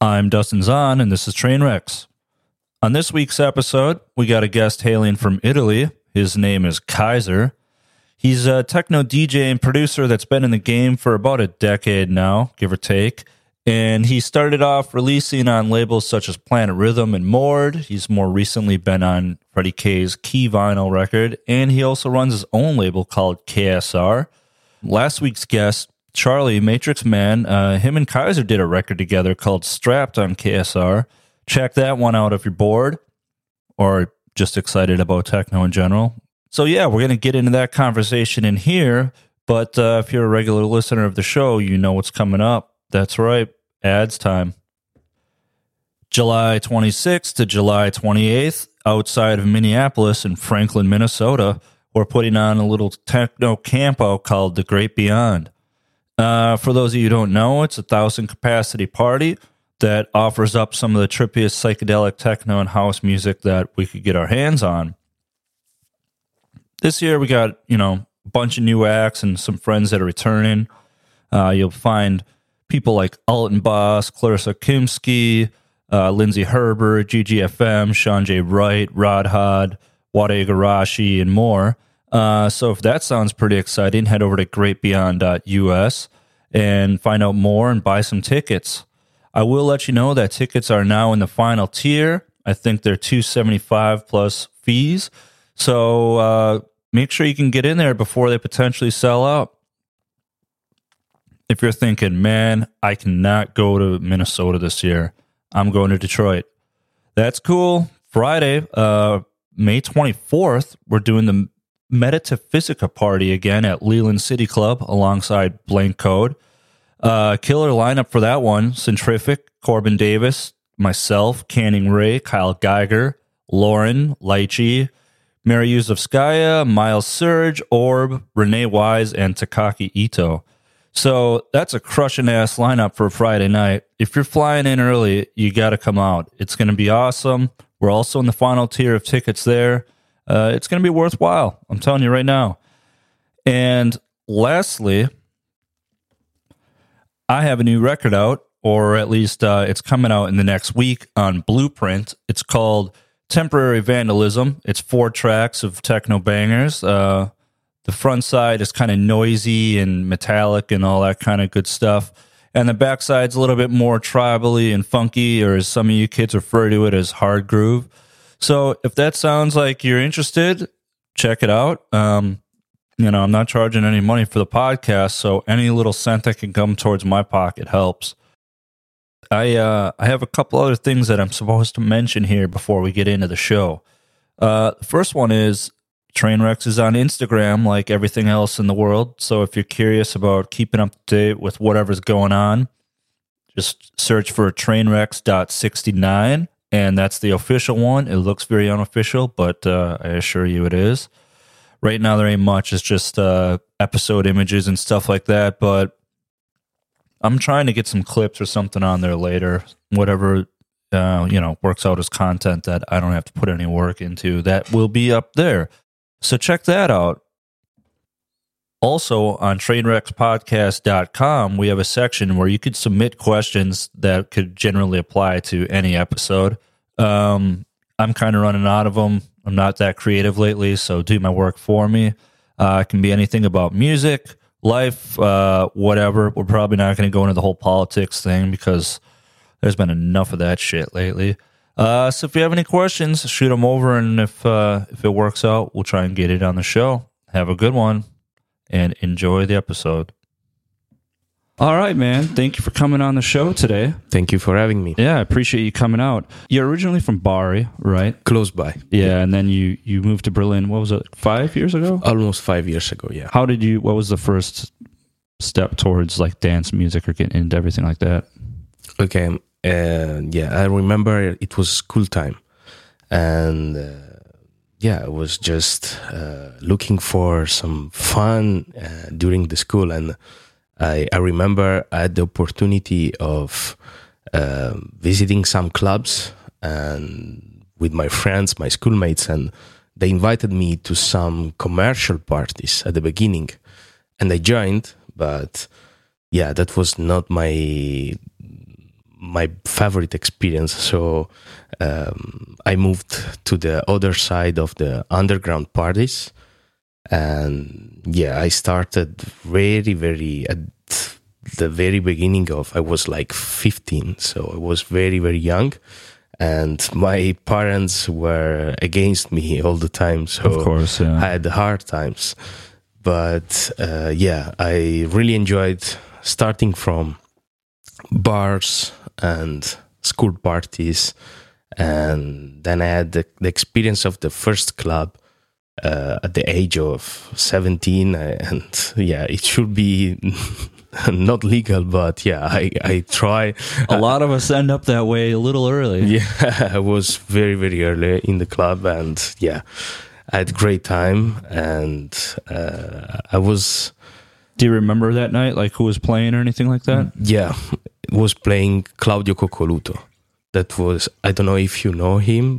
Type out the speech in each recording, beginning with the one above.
I'm Dustin Zahn, and this is Trainwrecks. On this week's episode, we got a guest hailing from Italy. His name is Kaiser. He's a techno DJ and producer that's been in the game for about a decade now, give or take. And he started off releasing on labels such as Planet Rhythm and Mord. He's more recently been on Freddie K's Key Vinyl record, and he also runs his own label called KSR. Last week's guest, Charlie Matrix Man, him and Kaiser did a record together called Strapped on KSR. Check that one out if you're bored or just excited about techno in general. So yeah, we're going to get into that conversation in here, but if you're a regular listener of the show, you know what's coming up. That's right, ads time. July 26th to July 28th, outside of Minneapolis in Franklin, Minnesota, we're putting on a little techno campout called The Great Beyond. For those of you who don't know, it's a 1,000-capacity party that offers up some of the trippiest psychedelic techno and house music that we could get our hands on. This year we got, a bunch of new acts and some friends that are returning. You'll find people like Alton Boss, Clarissa Kimsky, Lindsay Herbert, GGFM, Sean J. Wright, Rod Hod, Wade Igarashi, and more. So if that sounds pretty exciting, head over to greatbeyond.us and find out more and buy some tickets. I will let you know that tickets are now in the final tier. I think they're $275 plus fees. So make sure you can get in there before they potentially sell out. If you're thinking, man, I cannot go to Minnesota this year, I'm going to Detroit. That's cool. Friday, May 24th, we're doing the Metaphysica party again at Leland City Club alongside Blank Code. Killer lineup for that one: Centrific, Corbin Davis, myself, Canning Ray, Kyle Geiger, Lauren, Lychee, Mary Yuzovskaya, Miles Surge, Orb, Renee Wise, and Takaki Ito. So that's a crushing ass lineup for a Friday night. If you're flying in early, you got to come out. It's going to be awesome. We're also in the final tier of tickets there. It's going to be worthwhile. I'm telling you right now. And lastly, I have a new record out, or at least it's coming out in the next week on Blueprint. It's called Temporary Vandalism. It's 4 tracks of techno bangers. The front side is kind of noisy and metallic and all that kind of good stuff. And the back side's a little bit more tribally and funky, or as some of you kids refer to it as hard groove. So if that sounds like you're interested, check it out. I'm not charging any money for the podcast, so any little cent that can come towards my pocket helps. I have a couple other things that I'm supposed to mention here before we get into the show. The first one is Trainwrecks is on Instagram like everything else in the world. So if you're curious about keeping up to date with whatever's going on, just search for trainwrecks.69, and that's the official one. It looks very unofficial, but I assure you it is. Right now there ain't much. It's just episode images and stuff like that, but I'm trying to get some clips or something on there later. Whatever, works out as content that I don't have to put any work into, that will be up there. So check that out. Also, on trainwreckspodcast.com, we have a section where you could submit questions that could generally apply to any episode. I'm kind of running out of them. I'm not that creative lately, so do my work for me. It can be anything about music, life, whatever. We're probably not going to go into the whole politics thing because there's been enough of that shit lately. So if you have any questions, shoot them over, and if it works out, we'll try and get it on the show. Have a good one, and enjoy the episode. All right, man. Thank you for coming on the show today. Thank you for having me. Yeah, I appreciate you coming out. You're originally from Bari, right? Close by. Yeah, and then you moved to Berlin, what was it, 5 years ago? Almost 5 years ago, yeah. What was the first step towards like dance music or getting into everything like that? Okay, I remember it was school time. And I was just looking for some fun during the school. And I remember I had the opportunity of visiting some clubs and with my friends, my schoolmates, and they invited me to some commercial parties at the beginning, and I joined. But that was not my favorite experience. So I moved to the other side of the underground parties, and yeah, I started very at the very beginning of. I was like 15, so I was very young, and my parents were against me all the time. So Of course, yeah. I had hard times. But I really enjoyed starting from bars and school parties, and then I had the experience of the first club at the age of 17, and yeah, it should be not legal, but yeah, I try. A lot of us end up that way a little early. Yeah, I was very early in the club, and yeah, I had a great time, and I was. Do you remember that night, like who was playing or anything like that? Yeah, was playing Claudio Coccoluto. That was, I don't know if you know him.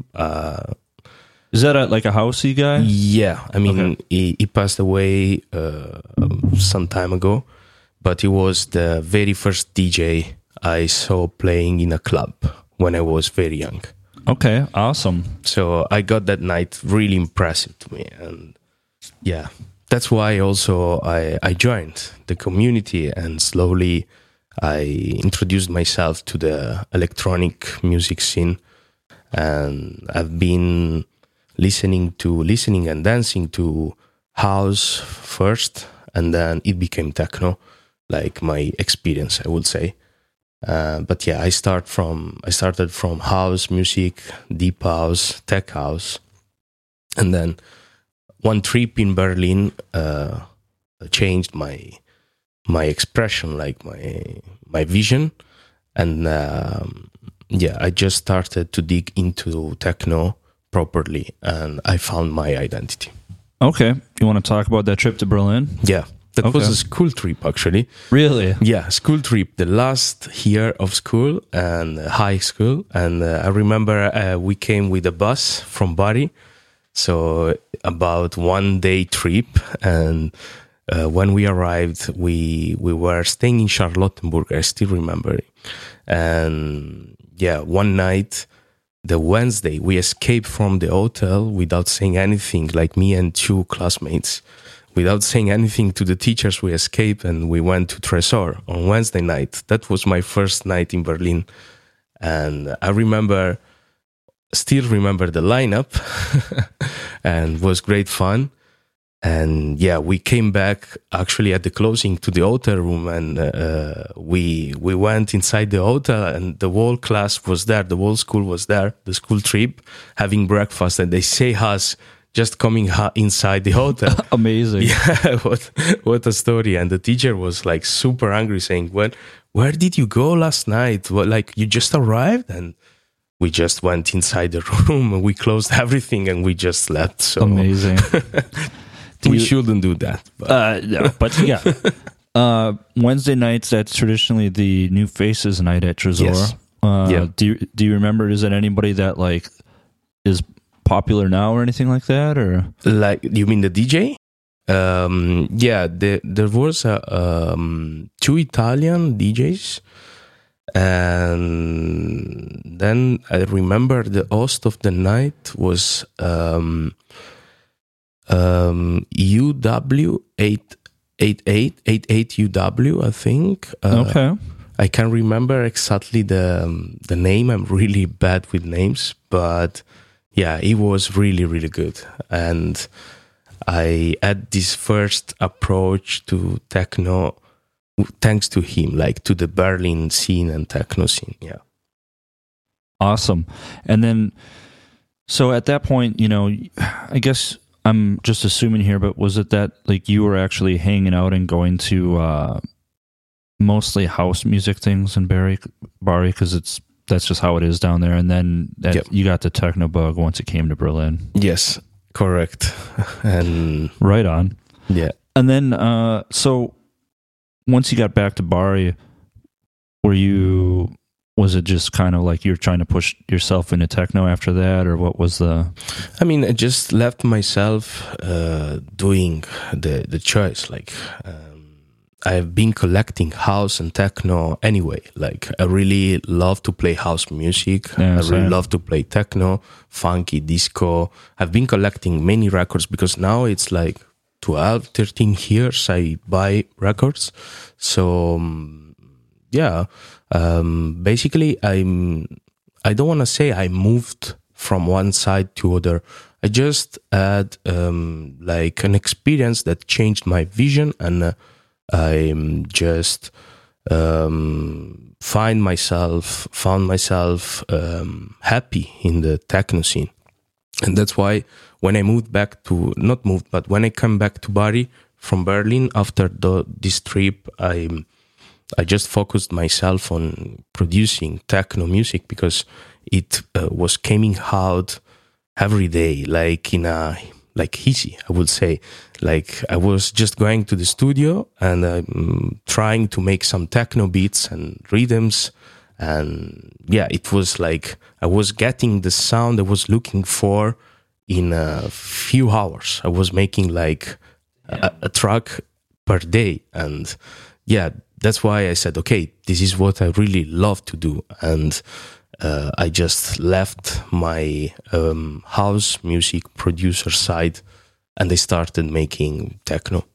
Is that like a housey guy? Yeah, I mean, Okay. he passed away some time ago, but he was the very first DJ I saw playing in a club when I was very young. Okay, awesome. So I got that night really impressive to me, and yeah, that's why also I joined the community, and slowly I introduced myself to the electronic music scene, and I've been listening and dancing to house first, and then it became techno, like my experience, I would say. But yeah, I started from house music, deep house, tech house, and then one trip in Berlin changed my expression, like my vision, and I just started to dig into techno properly, and I found my identity. Okay, you want to talk about that trip to Berlin? Yeah. That Okay. was a school trip, actually. Really? Yeah, school trip, the last year of school and high school. And I remember we came with a bus from Bari. So about 1 day trip. And when we arrived, we were staying in Charlottenburg. I still remember it. And yeah, one night, the Wednesday, we escaped from the hotel without saying anything, like me and 2 classmates. Without saying anything to the teachers, we escaped and we went to Tresor on Wednesday night. That was my first night in Berlin. And I still remember the lineup and it was great fun. And yeah, we came back actually at the closing to the hotel room, and we went inside the hotel, and the whole class was there. The whole school was there, the school trip, having breakfast, and they say us just coming inside the hotel. Amazing. Yeah, what a story. And the teacher was like super angry, saying, "Well, where did you go last night? Well, like you just arrived?" And we just went inside the room and we closed everything and we just left. So Amazing. we shouldn't do that. But. No, but yeah. Wednesday nights, that's traditionally the New Faces night at Tresor. Yes. Yeah. Do you remember, is it anybody that like is popular now or anything like that, or Like, you mean the DJ? Yeah, there was 2 Italian DJs, and then I remember the host of the night was UW 88 UW, I think. okay. I can't remember exactly the name. I'm really bad with names, but yeah, it was really good. And I had this first approach to techno thanks to him, like to the Berlin scene and techno scene. Yeah. Awesome. And then, so at that point, I guess I'm just assuming here, but was it that like you were actually hanging out and going to mostly house music things in Bari, because that's just how it is down there, and then Yep. you got the techno bug once it came to Berlin. Yes, correct. And Right on. yeah. And then, so once you got back to Bari, was it just kind of like you're trying to push yourself into techno after that, or what was the? I mean, I just left myself doing the choice. Like, I've been collecting house and techno anyway. Like I really love to play house music. Yeah, I really same. love to play techno, funky, disco. I've been collecting many records because now it's like 12, 13 years I buy records. So basically I don't want to say I moved from one side to other. I just had like an experience that changed my vision, and I'm just found myself happy in the techno scene. And that's why when I when I come back to Bari from Berlin after this trip, I just focused myself on producing techno music because it was coming out every day, like easy, I would say. Like I was just going to the studio and trying to make some techno beats and rhythms, and yeah, it was like I was getting the sound I was looking for in a few hours. I was making like a track per day, and yeah, that's why I said, okay, this is what I really love to do. And I just left my house music producer side and I started making techno.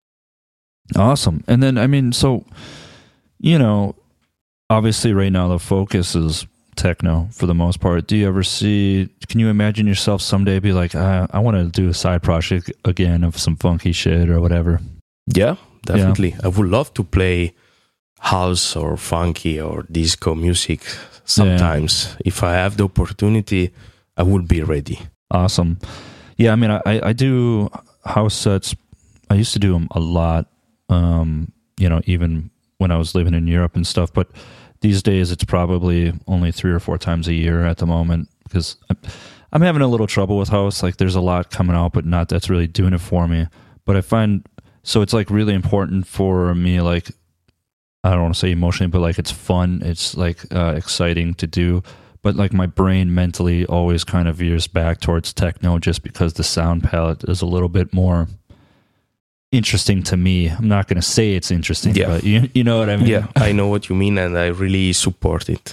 Awesome. And then, I mean, so, you know, obviously right now the focus is techno for the most part. Can you imagine yourself someday be like, I want to do a side project again of some funky shit or whatever? Yeah, definitely. Yeah. I would love to play house or funky or disco music sometimes. Yeah. If I have the opportunity, I will be ready. Awesome. Yeah, I mean, I do house sets. I used to do them a lot, you know, even when I was living in Europe and stuff. But these days, it's probably only 3 or 4 times a year at the moment because I'm having a little trouble with house. Like, there's a lot coming out, but not that's really doing it for me. But I find, so it's like really important for me, like, I don't want to say emotionally, but like it's fun. It's like exciting to do. But like my brain mentally always kind of veers back towards techno just because the sound palette is a little bit more interesting to me. I'm not going to say it's interesting, but you know what I mean? Yeah, I know what you mean, and I really support it.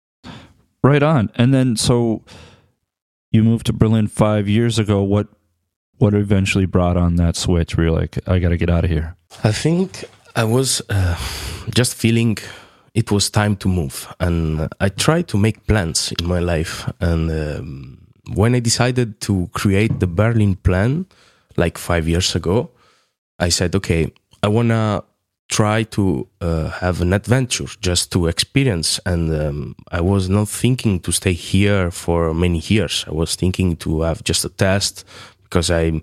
Right on. And then, so you moved to Berlin 5 years ago. What eventually brought on that switch where you're like, I got to get out of here? I think I was just feeling it was time to move, and I tried to make plans in my life. And when I decided to create the Berlin plan, like 5 years ago, I said, okay, I want to try to have an adventure just to experience. And I was not thinking to stay here for many years. I was thinking to have just a test because I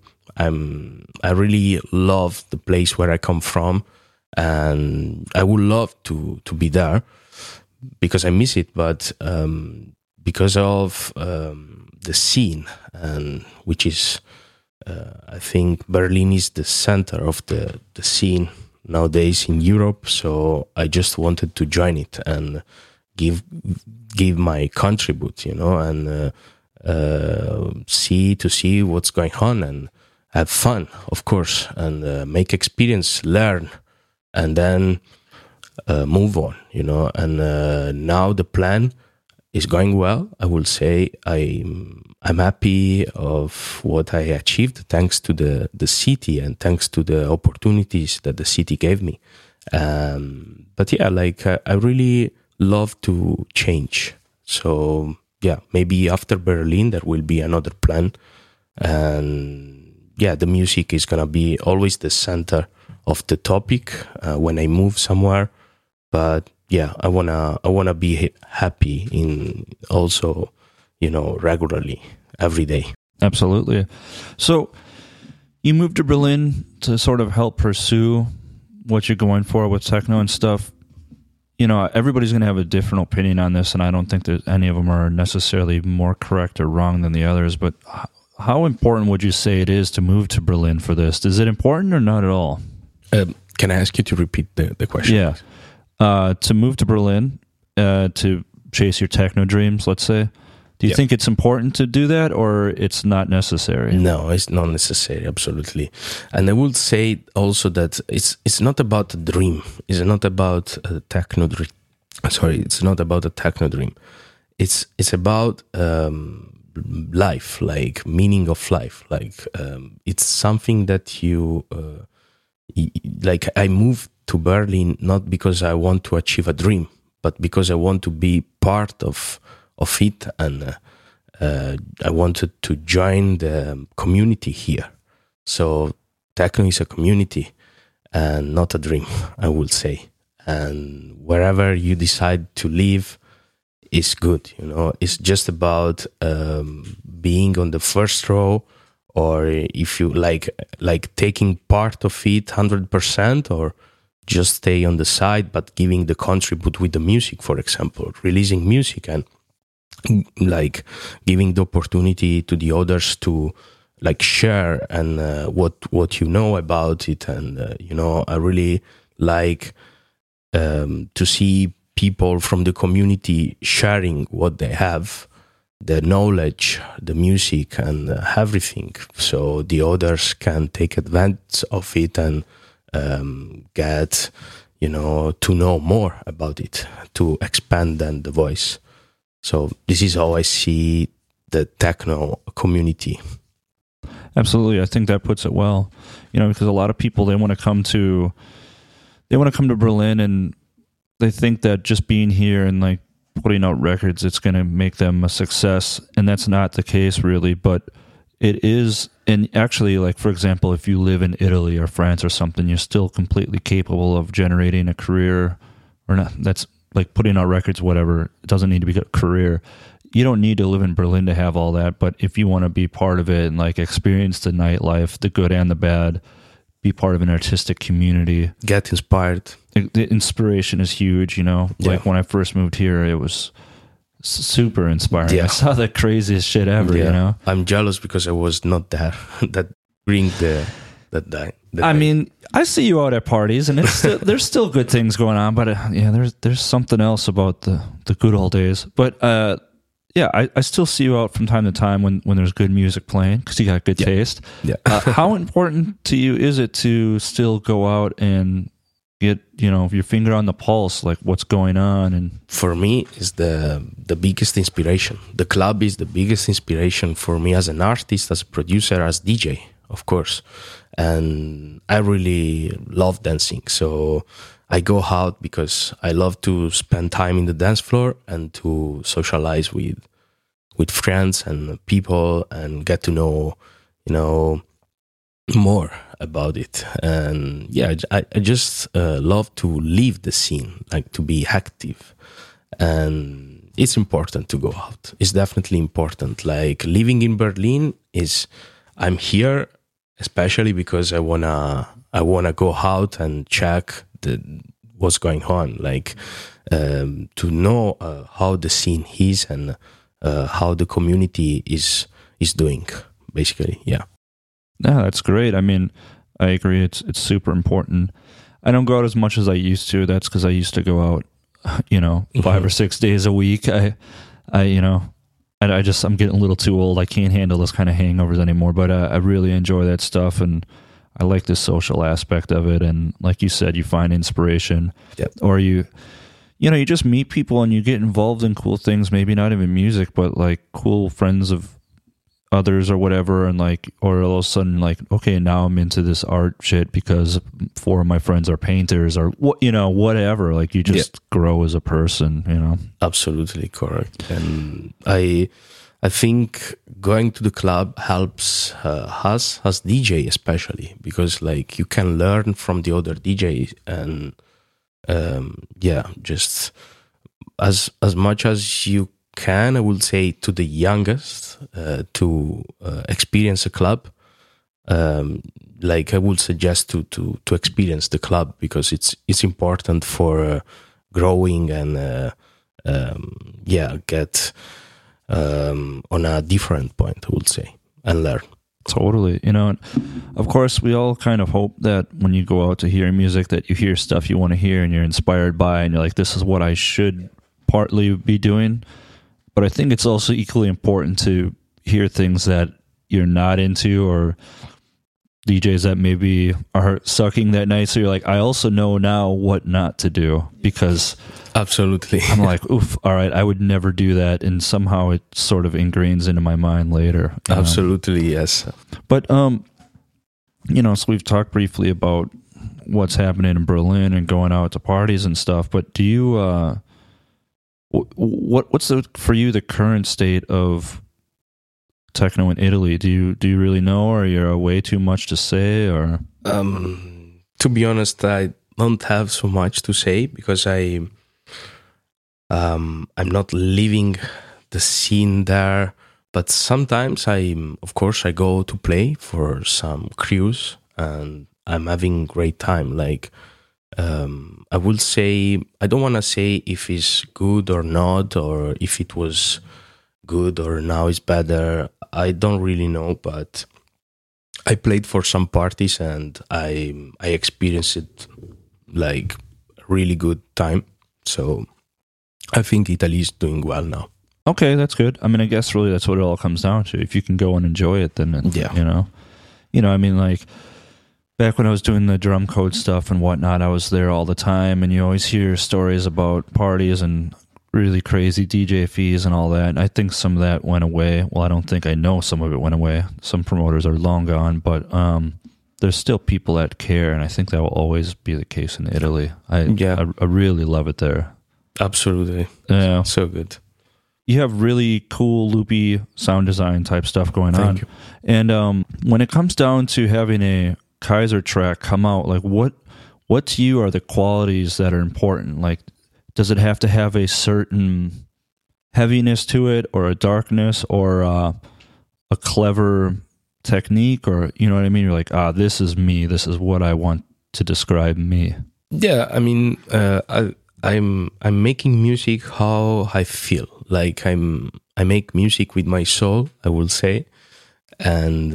really love the place where I come from. And I would love to be there because I miss it, but because of the scene, and which is, I think Berlin is the center of the scene nowadays in Europe. So I just wanted to join it and give my contribute, you know, and see what's going on and have fun, of course, and make experience, learn. And then move on, you know. And now the plan is going well. I will say I'm happy of what I achieved thanks to the city and thanks to the opportunities that the city gave me. But yeah, like I really love to change. So yeah, maybe after Berlin there will be another plan. And yeah, the music is gonna be always the center of the topic when I move somewhere. But yeah, I wanna be happy in also, you know, regularly every day. Absolutely. So you moved to Berlin to sort of help pursue what you're going for with techno and stuff. You know, everybody's going to have a different opinion on this, and I don't think that any of them are necessarily more correct or wrong than the others. But how important would you say it is to move to Berlin for this? Is it important or not at all? Can I ask you to repeat the question? Yeah. To move to Berlin, to chase your techno dreams, let's say, Do you think it's important to do that, or it's not necessary? No, it's not necessary, absolutely. And I would say also that it's not about a dream. It's not about a techno dream. Sorry, it's not about a techno dream. It's about life, like meaning of life. Like it's something that you like. I moved to Berlin not because I want to achieve a dream, but because I want to be part of it, and I wanted to join the community here. So techno is a community and not a dream, I would say. And wherever you decide to live is good, you know. It's just about being on the first row, or if you like taking part of it 100%, or just stay on the side but giving the contribute with the music, for example, releasing music and like giving the opportunity to the others to like share and what you know about it. And you know, I really like to see people from the community sharing what they have, the knowledge, the music, and everything, so the others can take advantage of it and get, you know, to know more about it, to expand then the voice. So this is how I see the techno community. Absolutely. I think that puts it well, you know, because a lot of people, they want to come to Berlin, and they think that just being here and like putting out records, it's going to make them a success. And that's not the case really, but it is. And actually, like, for example, if you live in Italy or France or something, you're still completely capable of generating a career, or not. That's like putting out records, whatever. It doesn't need to be a career. You don't need to live in Berlin to have all that. But if you want to be part of it and like experience the nightlife, the good and the bad, be part of an artistic community, get inspired. The inspiration is huge, you know. Yeah. Like when I first moved here, it was super inspiring. Yeah. I saw the craziest shit ever, you know. I'm jealous because I was not there. that bring that I mean, I see you out at parties, and it's still, there's still good things going on, but yeah, there's something else about the good old days. But yeah, I still see you out from time to time when there's good music playing, because you got good taste. Yeah. How important to you is it to still go out and get, you know, your finger on the pulse, like what's going on? And for me, is the biggest inspiration. The club is the biggest inspiration for me as an artist, as a producer, as DJ, of course. And I really love dancing, so I go out because I love to spend time in the dance floor and to socialize with friends and people and get to know, you know, more about it. And yeah, I just love to live the scene, like to be active. And it's important to go out. It's definitely important. Like living in Berlin I'm here especially because I wanna go out and check what's going on, like to know how the scene is and how the community is doing, basically. Yeah. No, that's great. I mean, I agree. It's super important. I don't go out as much as I used to. That's because I used to go out, you know, 5 or 6 days a week. You know, I'm getting a little too old. I can't handle those kind of hangovers anymore. But I really enjoy that stuff, and I like the social aspect of it. And like you said, you find inspiration, or you just meet people and you get involved in cool things. Maybe not even music, but like cool friends of others or whatever. And like, or all of a sudden, like, okay, now I'm into this art shit because 4 of my friends are painters, or what, you know, whatever. Like you just grow as a person, you know. Absolutely correct. And I think going to the club helps us as DJ, especially because like you can learn from the other DJs, and just as much as you can, I would say, to the youngest to experience a club. Like I would suggest to experience the club, because it's important for growing and get on a different point, I would say, and learn. Totally. You know, and of course, we all kind of hope that when you go out to hear music, that you hear stuff you want to hear and you're inspired by, and you're like, this is what I should partly be doing. but I think it's also equally important to hear things that you're not into, or DJs that maybe are sucking that night. So you're like, I also know now what not to do, because Absolutely. I'm like, oof, all right, I would never do that. And somehow it sort of ingrains into my mind later. Absolutely, yes. But, so we've talked briefly about what's happening in Berlin and going out to parties and stuff. But do you, what's for you the current state of techno in Italy? Do you really know, or you're way too much to say, or? To be honest, I don't have so much to say, because I'm not living the scene there. But sometimes I go to play for some crews, and I'm having great time. Like, I will say, I don't want to say if it's good or not, or if it was good or now it's better. I don't really know, but I played for some parties and I experienced it like really good time. So I think Italy is doing well now. Okay, that's good. I mean, I guess really that's what it all comes down to. If you can go and enjoy it, then I mean, like back when I was doing the drum code stuff and whatnot, I was there all the time, and you always hear stories about parties and really crazy DJ fees and all that. And I think some of that went away. Well, I don't think, I know some of it went away. Some promoters are long gone, but there's still people that care, and I think that will always be the case in Italy. I really love it there. Absolutely. Yeah. So good. You have really cool loopy sound design type stuff going on. Thank you. And when it comes down to having a Kaiser track come out, like what to you are the qualities that are important? Like, does it have to have a certain heaviness to it, or a darkness, or a clever technique, or, you know what I mean? You're like, this is me. This is what I want to describe me. Yeah, I mean, I'm making music how I feel. Like I make music with my soul, I will say, and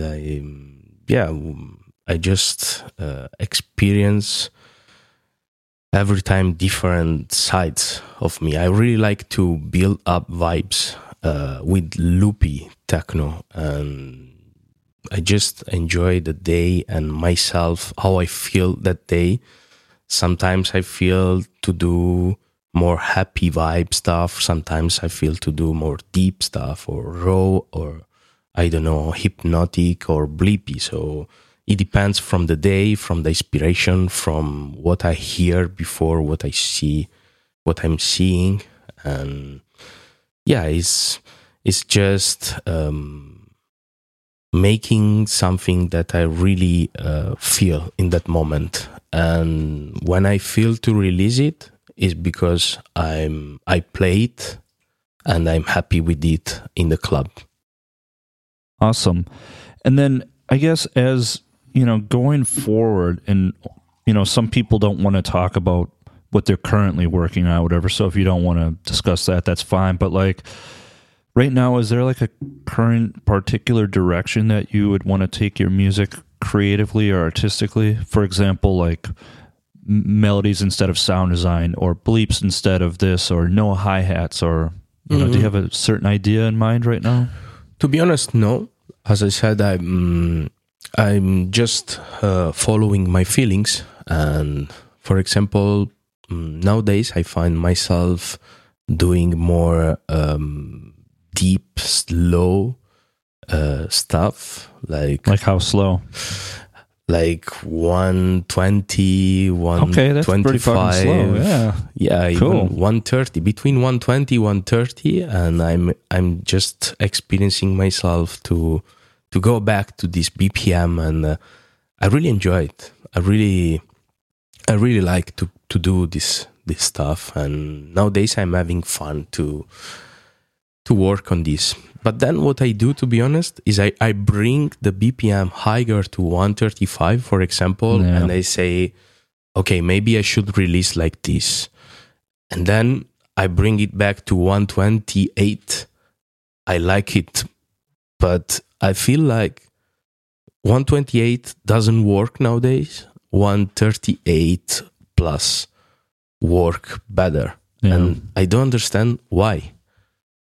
I just experience every time different sides of me. I really like to build up vibes with loopy techno, and I just enjoy the day and myself, how I feel that day. Sometimes I feel to do more happy vibe stuff. Sometimes I feel to do more deep stuff, or raw, or I don't know, hypnotic or bleepy. So it depends from the day, from the inspiration, from what I hear before, what I see, what I'm seeing. And yeah, it's just making something that I really feel in that moment. And when I feel to release it, is because I play it and I'm happy with it in the club. Awesome. And then I guess as, going forward, and, some people don't want to talk about what they're currently working on, whatever. So if you don't want to discuss that, that's fine. But like right now, is there like a current particular direction that you would want to take your music creatively or artistically? For example, like melodies instead of sound design, or bleeps instead of this, or no hi-hats, or do you have a certain idea in mind right now? To be honest, no. As I said, I'm just following my feelings. And for example, nowadays I find myself doing more deep, slow stuff. Like how slow? Like 120, 125. Okay, that's pretty fucking slow. Yeah, cool. Even 130, between 120, 130, and I'm just experiencing myself to go back to this BPM, and I really enjoy it. I really like to do this stuff, and nowadays I'm having fun to work on this. But then what I do, to be honest, is I bring the BPM higher to 135, for example, and I say, okay, maybe I should release like this. And then I bring it back to 128. I like it, but I feel like 128 doesn't work nowadays. 138 plus work better. Yeah. And I don't understand why.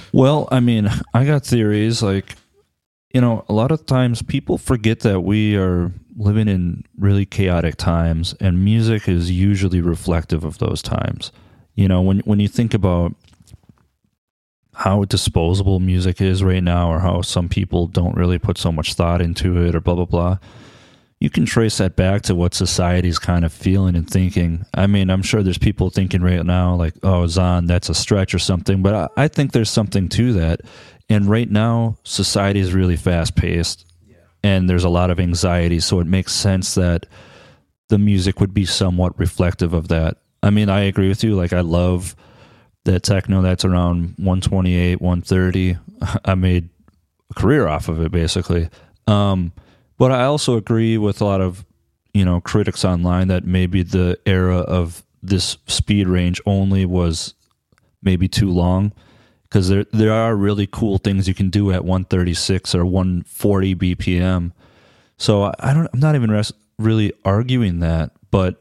Well, I mean, I got theories like, a lot of times people forget that we are living in really chaotic times, and music is usually reflective of those times. When you think about how disposable music is right now, or how some people don't really put so much thought into it, or blah, blah, blah, you can trace that back to what society's kind of feeling and thinking. I mean, I'm sure there's people thinking right now, like, oh, Zahn, that's a stretch or something, but I think there's something to that. And right now, society is really fast-paced, and there's a lot of anxiety, so it makes sense that the music would be somewhat reflective of that. I mean, I agree with you. Like, I love that techno that's around 128, 130. I made a career off of it, basically. But I also agree with a lot of, critics online that maybe the era of this speed range only was maybe too long, because there are really cool things you can do at 136 or 140 BPM. So I'm not even really arguing that, but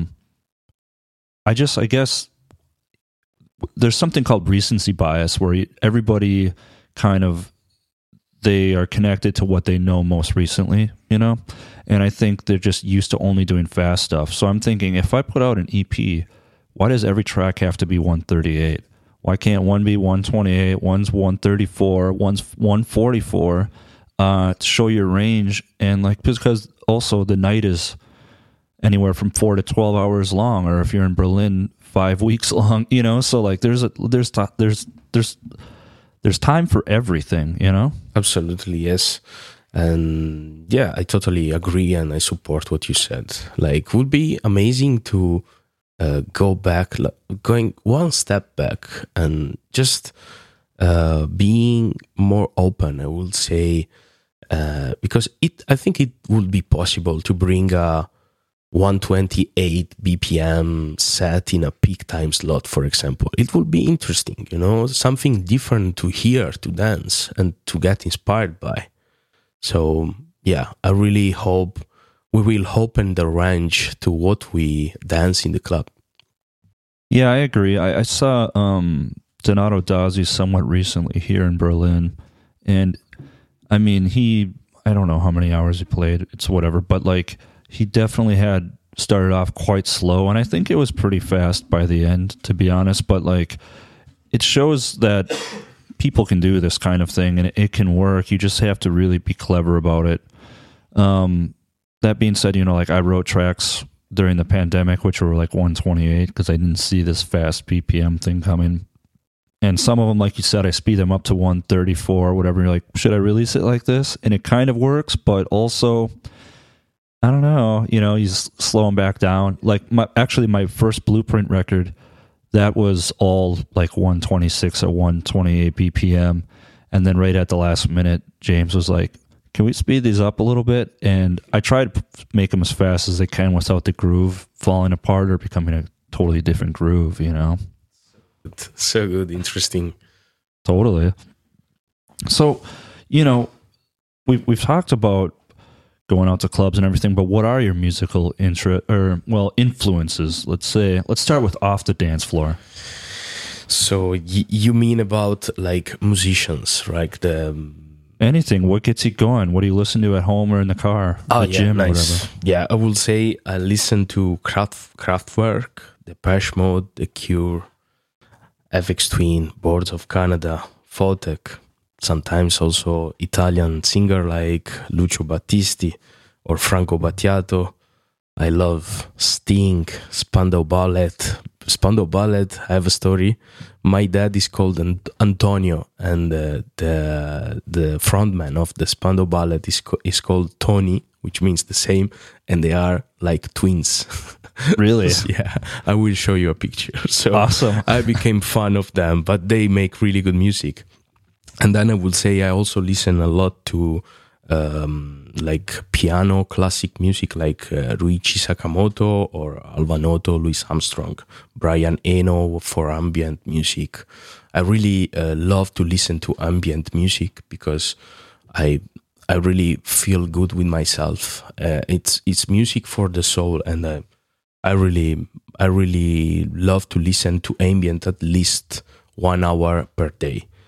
I guess there's something called recency bias where everybody kind of, they are connected to what they know most recently, and I think they're just used to only doing fast stuff. So I'm thinking, if I put out an EP, why does every track have to be 138? Why can't one be 128, one's 134, one's 144, to show your range? And because also the night is anywhere from 4 to 12 hours long, or if you're in Berlin, 5 weeks long, so there's time for everything, Absolutely, yes. And yeah, I totally agree, and I support what you said. Like, would be amazing to go back, going one step back, and just being more open, I would say, because I think it would be possible to bring a 128 BPM set in a peak time slot, for example. It would be interesting, something different to hear, to dance, and to get inspired by. So yeah, I really hope we will open the range to what we dance in the club. Yeah, I agree. I saw Donato Dazzi somewhat recently here in Berlin, and I mean, I don't know how many hours he played, it's whatever, but he definitely had started off quite slow, and I think it was pretty fast by the end, to be honest, but it shows that people can do this kind of thing, and it can work. You just have to really be clever about it. That being said, I wrote tracks during the pandemic, which were 128, because I didn't see this fast BPM thing coming. And some of them, like you said, I speed them up to 134 or whatever. You're like, should I release it like this? And it kind of works, but also, I don't know, you slow them back down. My first Blueprint record, that was all 126 or 128 BPM. And then right at the last minute, James was like, can we speed these up a little bit? And I tried to make them as fast as they can without the groove falling apart or becoming a totally different groove, So good, interesting. Totally. So, we've talked about going out to clubs and everything, but what are your musical influences? Let's start with off the dance floor. So you mean about musicians, anything? What gets you going? What do you listen to at home or in the car, the gym, nice. Or whatever? Yeah, I will say I listen to Kraftwerk, Depeche Mode, The Cure, FX Twin, Boards of Canada, Photek, sometimes also Italian singer like Lucio Battisti or Franco Battiato. I love Sting, Spandau Ballet. Spandau Ballet, I have a story. My dad is called Antonio, and the frontman of the Spandau Ballet is called Tony, which means the same, and they are like twins. Really? Yeah, I will show you a picture. So awesome. I became fan of them, but they make really good music. And then I would say I also listen a lot to piano classic music, like Ruichi Sakamoto or Alva Noto, Louis Armstrong, Brian Eno for ambient music. I really love to listen to ambient music because I really feel good with myself. It's music for the soul, and I really love to listen to ambient at least 1 hour per day.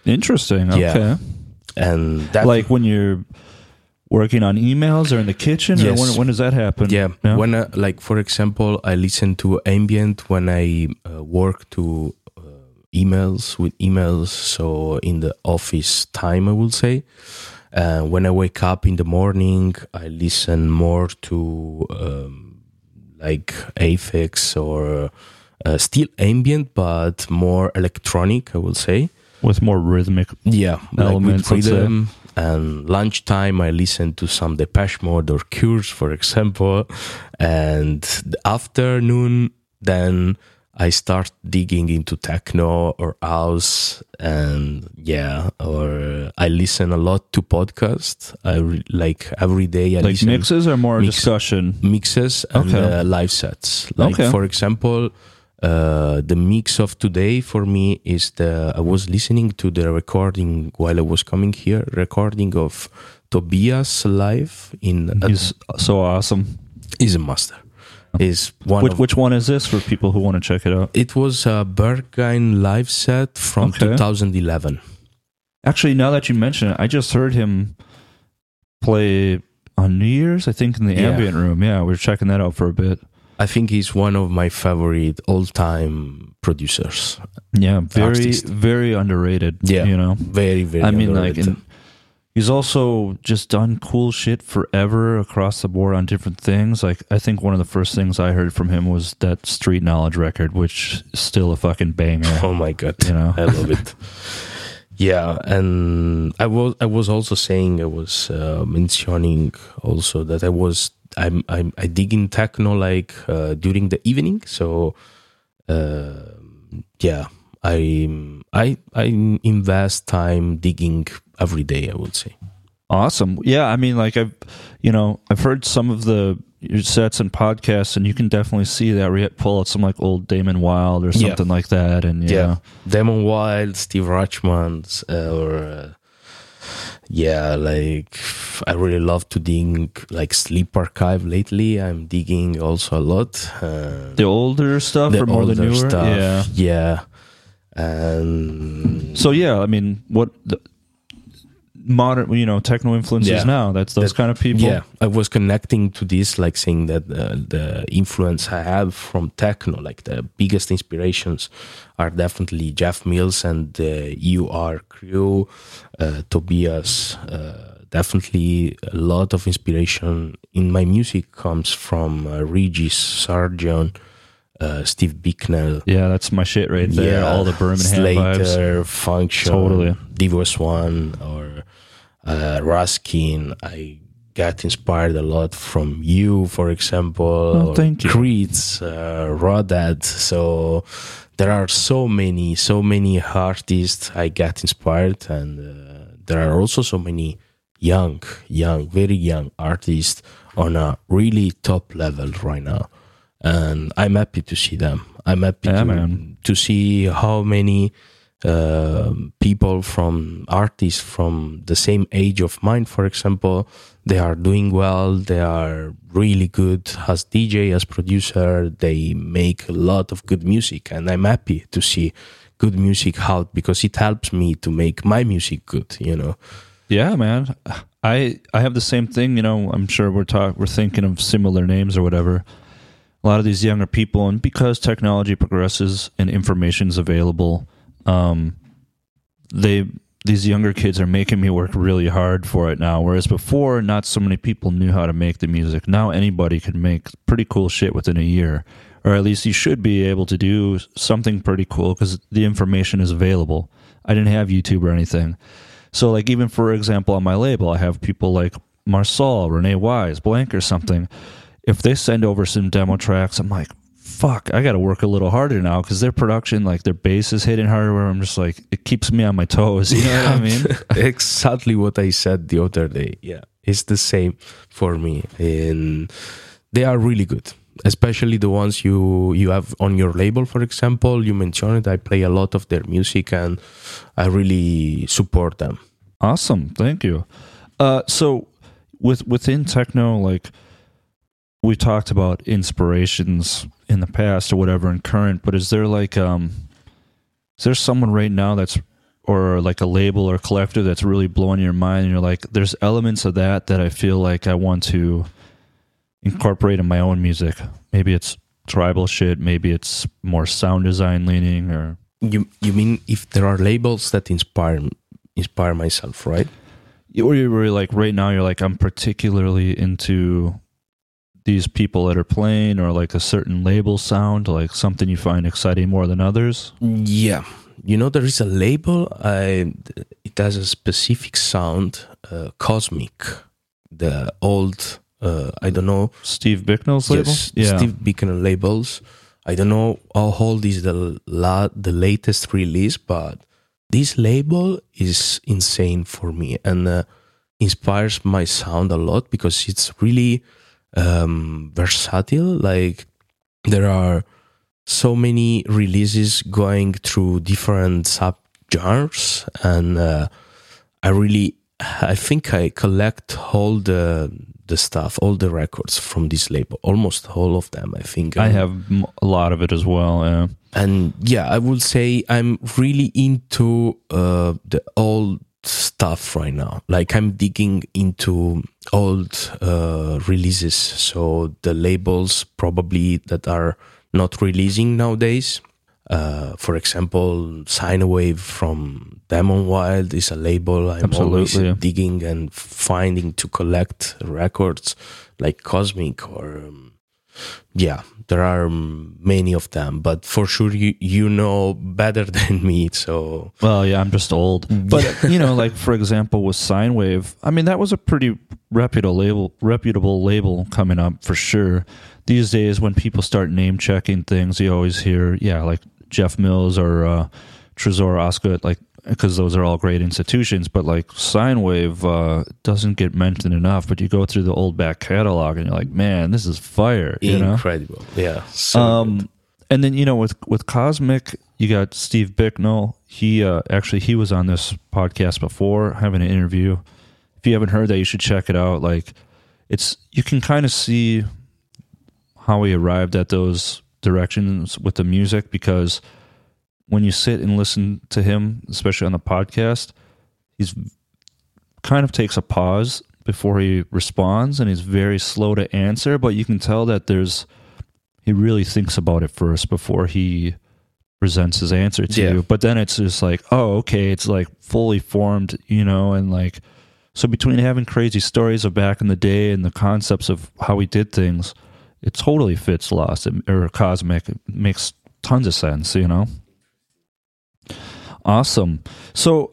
Interesting. Yeah. Okay. And that, Like when you're working on emails or in the kitchen, Yes. or when does that happen? yeah, when like for example, I listen to ambient when I work to emails with emails, so in the office time, I will say. When I wake up in the morning, I listen more to like Aphex or still ambient, but more electronic, I will say. With more rhythmic. Yeah, Elements, like let's with say. rhythm. And lunchtime, I listen to some Depeche Mode or Cures, for example. And the afternoon, then I start digging into techno or house, and or I listen a lot to podcasts. Like every day, I Like listen mixes or more discussion? mixes and Okay. live sets. Like Okay. for example, the mix of today for me is I was listening to the recording while I was coming here, recording of Tobias live in. He's so awesome. He's a master. Is one Which one is this for people who want to check it out? It was a Berghain live set from Okay. 2011. Actually, now that you mention it, I just heard him play on New Year's, I think, in the Yeah. ambient room. Yeah, we were checking that out for a bit. I think he's one of my favorite all-time producers. Yeah, very, Artist. very underrated. Yeah. You know, Very, very I mean, like, underrated. he's also just done cool shit forever across the board on different things. Like, I think one of the first things I heard from him was that Street Knowledge record, which is still a fucking banger. Oh my god, You know? I love it. Yeah, and I was also saying, I was mentioning also that I dig in techno like during the evening. So yeah, I invest time digging every day, I would say. Awesome. Yeah, I mean, like I've heard some of your sets and podcasts, and you can definitely see that where you pull out some like old Damon Wild or something like that, and Yeah, Damon Wild, Steve Rachman, or like I really love to dig like Sleep Archive lately. I'm digging also a lot. the older stuff or more the newer stuff. Yeah. And So yeah, I mean, what the modern, techno influences now? That's those kind of people. Yeah, I was connecting to this, like saying that the influence I have from techno, like the biggest inspirations are definitely Jeff Mills and the UR crew, Tobias. Definitely a lot of inspiration in my music comes from Regis Sargent, Steve Bicknell. Yeah, that's my shit right there. Yeah, All the Birmingham vibes. Slater, Function, Totally. Divo Swan, or Raskin. I got inspired a lot from you, for example. Oh, thank you. Creeds, Rodad. So there are so many artists I got inspired, and there are also so many very young artists on a really top level right now. And I'm happy to see them. I'm happy to see how many artists from the same age of mine, for example, they are doing well. They are really good as DJ, as producer. They make a lot of good music, and I'm happy to see good music out because it helps me to make my music good. Yeah, man. I have the same thing. I'm sure we're thinking of similar names or whatever. A lot of these younger people, and because technology progresses and information's available, these younger kids are making me work really hard for it now. Whereas before, not so many people knew how to make the music. Now anybody can make pretty cool shit within a year, or at least you should be able to do something pretty cool because the information is available. I didn't have YouTube or anything. So like even for example, on my label, I have people like Marsal, Renee Wise, Blank or something. If they send over some demo tracks, I'm like, fuck, I got to work a little harder now because their production, like their bass is hitting harder. Where I'm just like, it keeps me on my toes. You know what I mean? Exactly what I said the other day. Yeah, it's the same for me. And they are really good, especially the ones you have on your label, for example. You mentioned it. I play a lot of their music and I really support them. Awesome. Thank you. So within techno, like, we talked about inspirations in the past or whatever and current, but is there like is there someone right now that's or like a label or collective that's really blowing your mind, and you're like, there's elements of that I feel like I want to incorporate in my own music? Maybe it's tribal shit, maybe it's more sound design leaning, or You mean if there are labels that inspire myself, right? or you're really like right now you're like, I'm particularly into these people that are playing, or like a certain label sound, like something you find exciting more than others? Yeah. There is a label, it has a specific sound, Cosmic, the old, I don't know. Steve Bicknell's label? Yes, Steve Bicknell labels. I don't know how old is the latest release, but this label is insane for me and inspires my sound a lot because it's really versatile. Like, there are so many releases going through different subgenres, and I think I collect all the stuff, all the records from this label, almost all of them, I think. I have a lot of it as well, yeah. And yeah, I would say I'm really into the old stuff right now. Like, I'm digging into old releases, so the labels probably that are not releasing nowadays. For example, Sine Wave from Demon Wild is a label I'm always digging and finding to collect records, like Cosmic, or there are many of them, but for sure you know better than me. So, well, yeah, I'm just old, but like for example with Sine Wave, I mean that was a pretty reputable label coming up for sure. These days, when people start name checking things, you always hear, like Jeff Mills or Trezor Osgood, like, because those are all great institutions. But like Sine Wave doesn't get mentioned enough. But you go through the old back catalog, and you're like, man, this is fire! Incredible, yeah. So good. And then with Cosmic, you got Steve Bicknell. He he was on this podcast before, having an interview. If you haven't heard that, you should check it out. Like, you can kind of see how he arrived at those directions with the music, because when you sit and listen to him, especially on the podcast, he's kind of takes a pause before he responds, and he's very slow to answer, but you can tell that he really thinks about it first before he presents his answer to you. But then it's just like, oh, okay, it's like fully formed, and like, so between having crazy stories of back in the day and the concepts of how he did things, it totally fits Lost or Cosmic. It makes tons of sense, Awesome. So,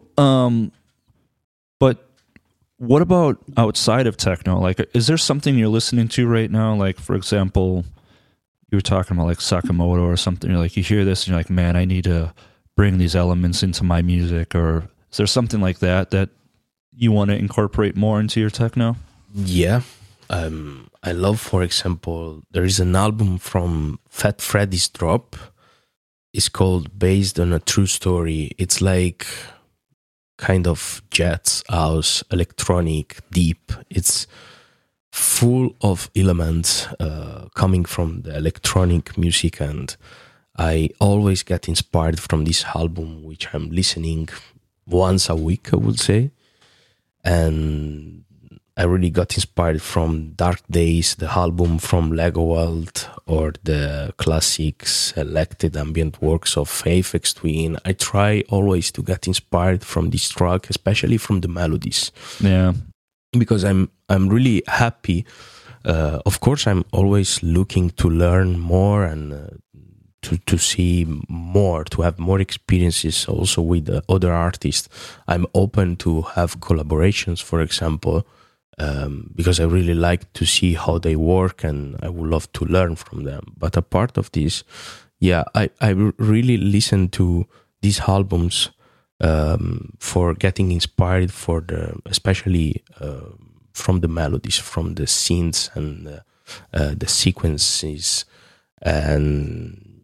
but what about outside of techno? Like, is there something you're listening to right now? Like, for example, you were talking about like Sakamoto or something. You're like, you hear this and you're like, man, I need to bring these elements into my music. Or is there something like that you want to incorporate more into your techno? Yeah. I love, for example, there is an album from Fat Freddy's Drop. It's called Based on a True Story. It's like kind of jazz house, electronic, deep. It's full of elements coming from the electronic music, and I always get inspired from this album, which I'm listening once a week, I would say. And I really got inspired from Dark Days, the album from Lego World, or the classic selected ambient works of Aphex Twin. I try always to get inspired from this track, especially from the melodies. Yeah, because I'm really happy. Of course, I'm always looking to learn more and to see more, to have more experiences also with other artists. I'm open to have collaborations, for example. Because I really like to see how they work, and I would love to learn from them. But a part of this, I really listen to these albums for getting inspired especially from the melodies, from the synths and the sequences, and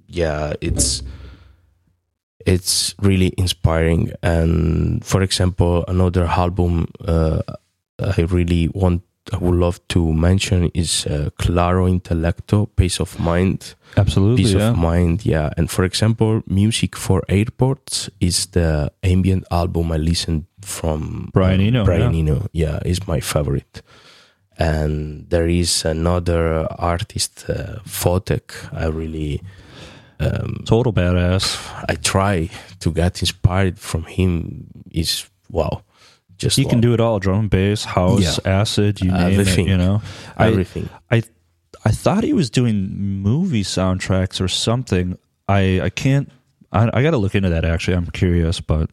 it's really inspiring. And for example, another album I really want would love to mention is Claro Intellecto, Pace of Mind. Absolutely, Peace of Mind, yeah. And for example, Music for Airports is the ambient album I listened from Brian Eno. Brian Eno, yeah, is my favorite. And there is another artist, Photek. I really total badass. I try to get inspired from him. Is wow. Just he can do it all: drum and bass, house, acid, you name everything. it. You know, everything. I thought he was doing movie soundtracks or something. I can't. I got to look into that. Actually, I'm curious, but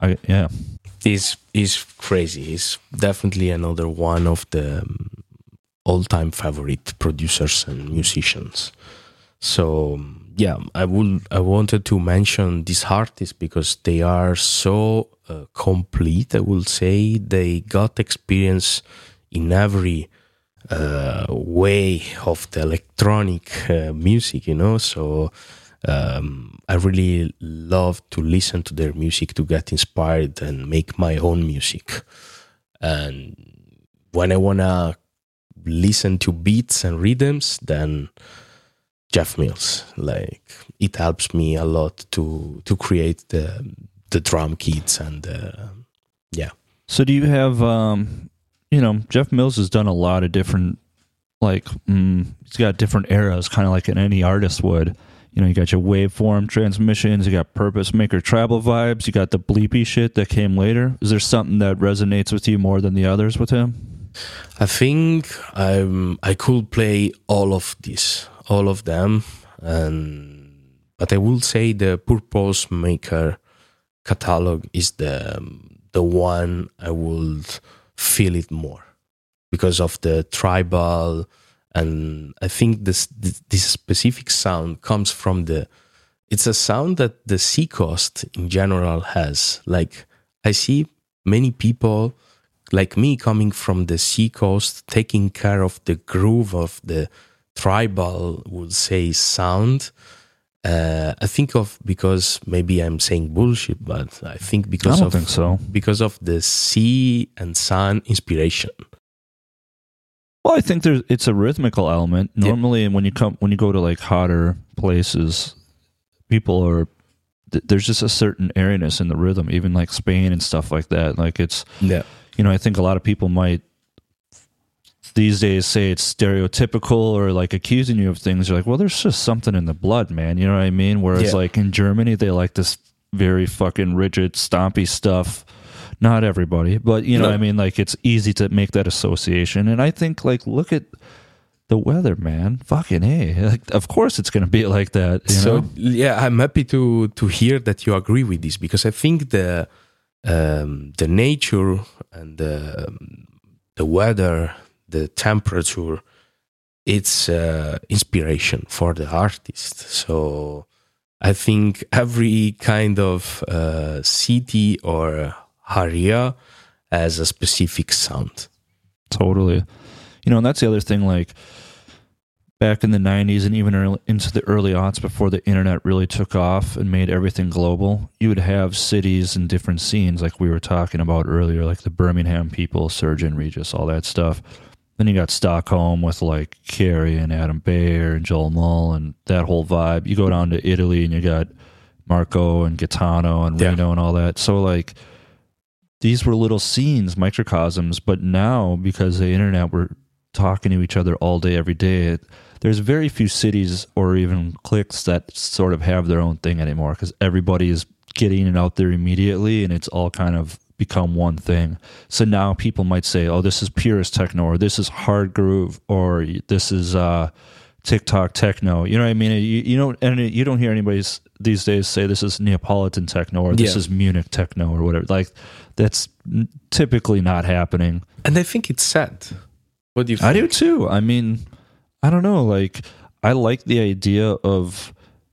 he's crazy. He's definitely another one of the all-time favorite producers and musicians. So yeah, I wanted to mention these artists because they are so complete. I will say they got experience in every way of the electronic music, you know. So I really love to listen to their music to get inspired and make my own music. And when I wanna listen to beats and rhythms, then Jeff Mills, like, it helps me a lot to create the drum kits and yeah. So do you have Jeff Mills has done a lot of different, he's got different eras, kind of like any artist would. You know, you got your waveform transmissions, you got Purpose Maker Tribal vibes, you got the bleepy shit that came later. Is there something that resonates with you more than the others with him? I think I could play all of them, but I will say the Purpose Maker catalog is the one I would feel it more because of the tribal, and I think this specific sound comes from it's a sound that the Seacoast in general has. Like, I see many people like me coming from the Seacoast taking care of the groove of the tribal, would say, sound. I think because maybe I'm saying bullshit, but I think because of the sea and sun inspiration. Well, I think it's a rhythmical element. Normally, when you go to like hotter places, there's just a certain airiness in the rhythm, even like Spain and stuff like that. Like it's, I think a lot of people might these days say it's stereotypical or like accusing you of things. You're like, well, there's just something in the blood, man. You know what I mean? Whereas like in Germany, they like this very fucking rigid, stompy stuff. Not everybody, but you know what I mean? Like, it's easy to make that association. And I think, like, look at the weather, man. Fucking A. Like, of course it's going to be like that. You know? Yeah, I'm happy to hear that you agree with this, because I think the nature and the weather, the temperature, it's inspiration for the artist. So I think every kind of city or area as a specific sound. Totally. And that's the other thing, like back in the 90s and even into the early aughts, before the internet really took off and made everything global, you would have cities and different scenes like we were talking about earlier, like the Birmingham people, Surgeon Regis, all that stuff. Then you got Stockholm with like Carrie and Adam Bayer and Joel Mull and that whole vibe. You go down to Italy and you got Marco and Gaetano and Reno and all that. So like, these were little scenes, microcosms, but now, because of the internet, we're talking to each other all day, every day. There's very few cities or even cliques that sort of have their own thing anymore, because everybody is getting it out there immediately, and it's all kind of become one thing. So now people might say, oh, this is purist techno, or this is hard groove, or this is TikTok techno. You know what I mean? You don't hear anybody these days say this is Neapolitan techno, or this is Munich techno, or whatever. Like, that's typically not happening. And I think it's sad. What do you think? I do too. I mean, I don't know. Like, I like the idea of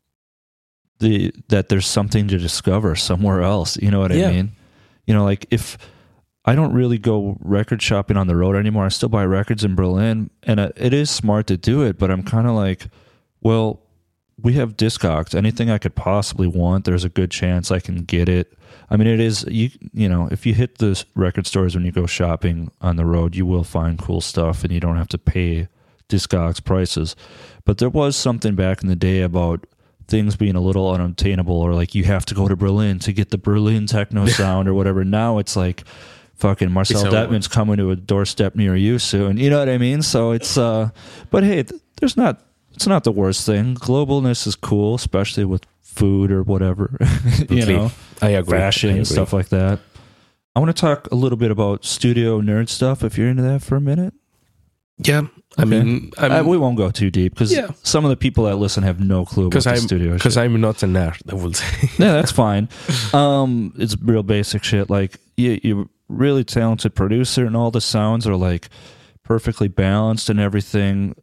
that there's something to discover somewhere else. You know what I mean? Like, if I don't really go record shopping on the road anymore, I still buy records in Berlin, and it is smart to do it, but I'm kind of like, well, we have Discogs. Anything I could possibly want, there's a good chance I can get it. I mean, it is, you know, if you hit the record stores when you go shopping on the road, you will find cool stuff and you don't have to pay Discogs prices. But there was something back in the day about things being a little unobtainable, or like you have to go to Berlin to get the Berlin techno sound or whatever. Now it's like fucking Marcel Detman's coming to a doorstep near you soon. You know what I mean? So it's, but hey, it's not the worst thing. Globalness is cool, especially with food or whatever, you know, I agree. fashion, stuff like that. I want to talk a little bit about studio nerd stuff, if you're into that for a minute. Yeah. I mean, we won't go too deep because some of the people that listen have no clue about the studio shit. Because I'm not a nerd, I will say. Yeah, that's fine. It's real basic shit. Like, you're really talented producer and all the sounds are like perfectly balanced and everything.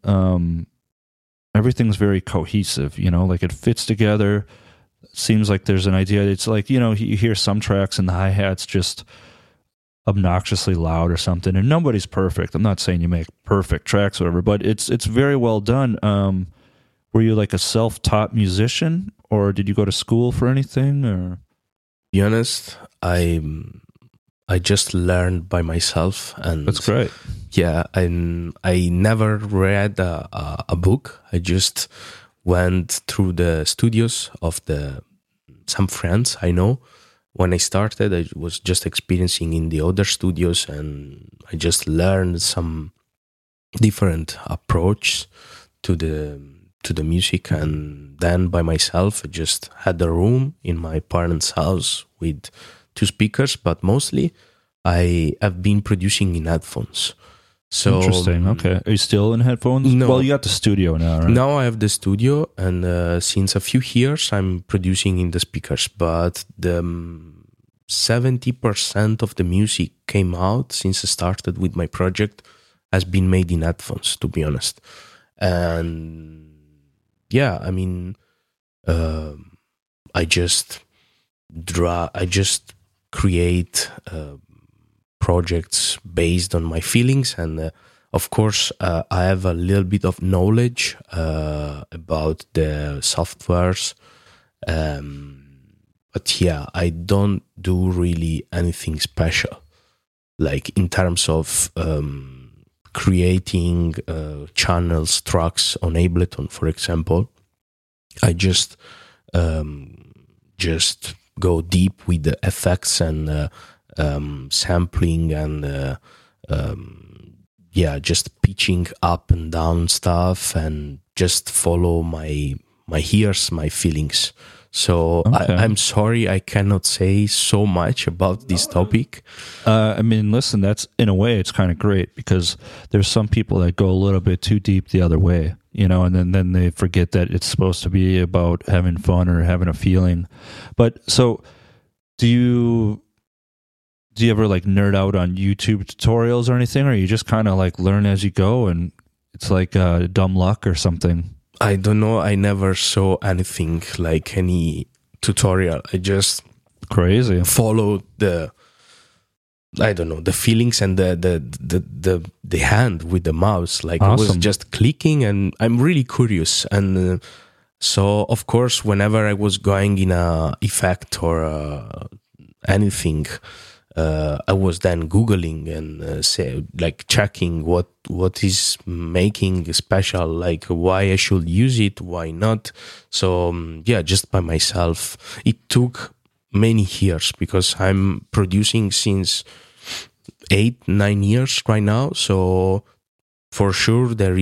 Everything's very cohesive, you know, like it fits together. Seems like there's an idea. It's like, you know, you hear some tracks and the hi-hat's just obnoxiously loud or something, and nobody's perfect. I'm not saying you make perfect tracks or whatever, but it's very well done. Were you like a self-taught musician, or did you go to school for anything? Or, to be honest, I just learned by myself, and that's great. Yeah, and I never read a book. I just went through the studios of some friends I know. When I started, I was just experiencing in the other studios, and I just learned some different approach to the music. And then by myself, I just had a room in my parents' house with 2 speakers, but mostly I have been producing in headphones. So interesting. Okay, are you still in headphones? No. Well, you got the studio now, right? Now I have the studio, and since a few years I'm producing in the speakers. But the 70% of the music came out since I started with my project has been made in headphones, to be honest. And yeah, I mean, I just create projects based on my feelings, and of course I have a little bit of knowledge about the softwares, but yeah, I don't do really anything special, like in terms of creating channels, tracks on Ableton, for example. I just go deep with the effects and sampling and just pitching up and down stuff, and just follow my ears, my feelings. So okay. I'm sorry I cannot say so much about this topic. I mean, listen, that's, in a way, it's kind of great, because there's some people that go a little bit too deep the other way, you know, and then they forget that it's supposed to be about having fun or having a feeling. But so do you ever like nerd out on YouTube tutorials or anything, or you just kind of like learn as you go and it's like dumb luck or something? I don't know. I never saw anything like any tutorial. I just followed the feelings and the hand with the mouse. Like awesome. I was just clicking, and I'm really curious. And so of course, whenever I was going in a effect or anything, I was then Googling and checking what is making special, like why I should use it, why not. So just by myself. It took many years, because I'm producing since 8-9 years right now. So for sure there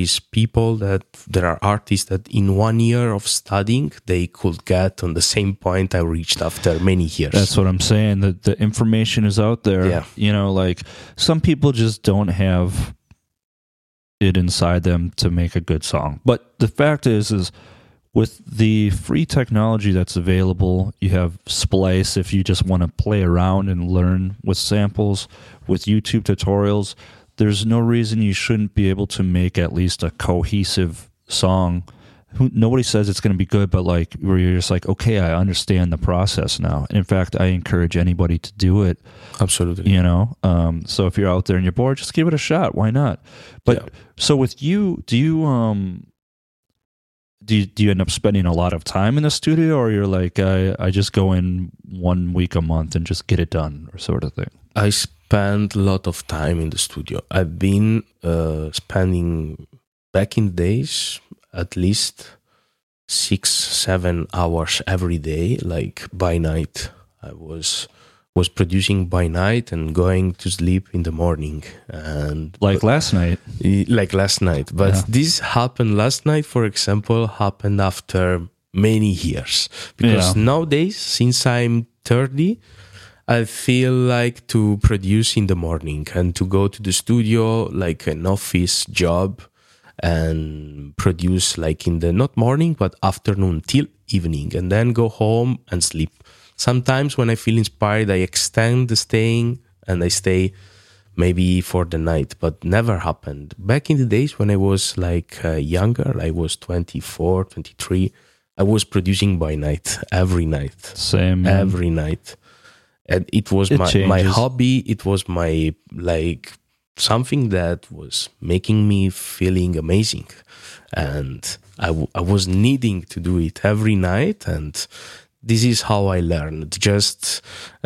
are artists that in 1 year of studying they could get on the same point I reached after many years. That's what I'm saying, that the information is out there. Yeah. You know, like some people just don't have it inside them to make a good song. But the fact is with the free technology that's available, you have Splice if you just want to play around and learn with samples, with YouTube tutorials. There's no reason you shouldn't be able to make at least a cohesive song. Nobody says it's going to be good, but like where you're just like, okay, I understand the process now. And in fact, I encourage anybody to do it. Absolutely. You know, so if you're out there and you're bored, just give it a shot. Why not? But so with you, do do you end up spending a lot of time in the studio, or you're like, I just go in 1 week a month and just get it done, or sort of thing? I spend a lot of time in the studio. I've been spending back in the days at least 6-7 hours every day, like by night. I was producing by night and going to sleep in the morning, and last night. But this happened last night, for example, happened after many years, because nowadays, since I'm 30, I feel like to produce in the morning and to go to the studio like an office job and produce like in the not morning but afternoon till evening, and then go home and sleep. Sometimes when I feel inspired, I extend the staying and I stay maybe for the night, but never happened. Back in the days when I was like younger, I was 24, 23, I was producing by night, every night. Same. Every night. And it was my hobby. It was my like something that was making me feeling amazing. And I was needing to do it every night, and this is how I learned, just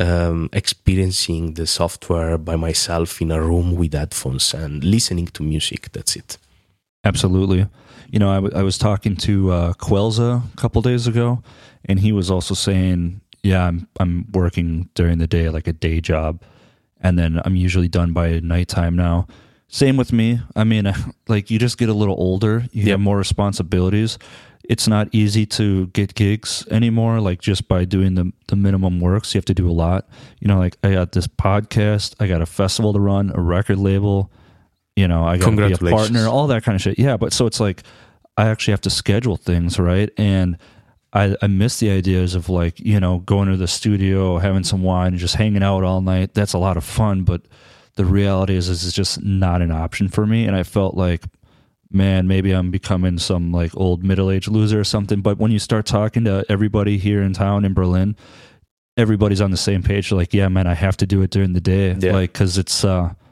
experiencing the software by myself in a room with headphones and listening to music. That's it. Absolutely. You know, I was talking to Quelza a couple days ago, and he was also saying, yeah, I'm working during the day, like a day job, and then I'm usually done by nighttime now. Same with me. I mean, like you just get a little older, you have more responsibilities. It's not easy to get gigs anymore, like just by doing the minimum works. You have to do a lot. You know, like I got this podcast, I got a festival to run, a record label, you know, I got to be a partner, all that kind of shit. Yeah, but so it's like I actually have to schedule things, right? And I miss the ideas of like, you know, going to the studio, having some wine, and just hanging out all night. That's a lot of fun, but the reality is it's just not an option for me. And I felt like, man, maybe I'm becoming some like old middle-aged loser or something. But when you start talking to everybody here in town in Berlin, everybody's on the same page. They're like, yeah, man, I have to do it during the day. Yeah. Like, cause it's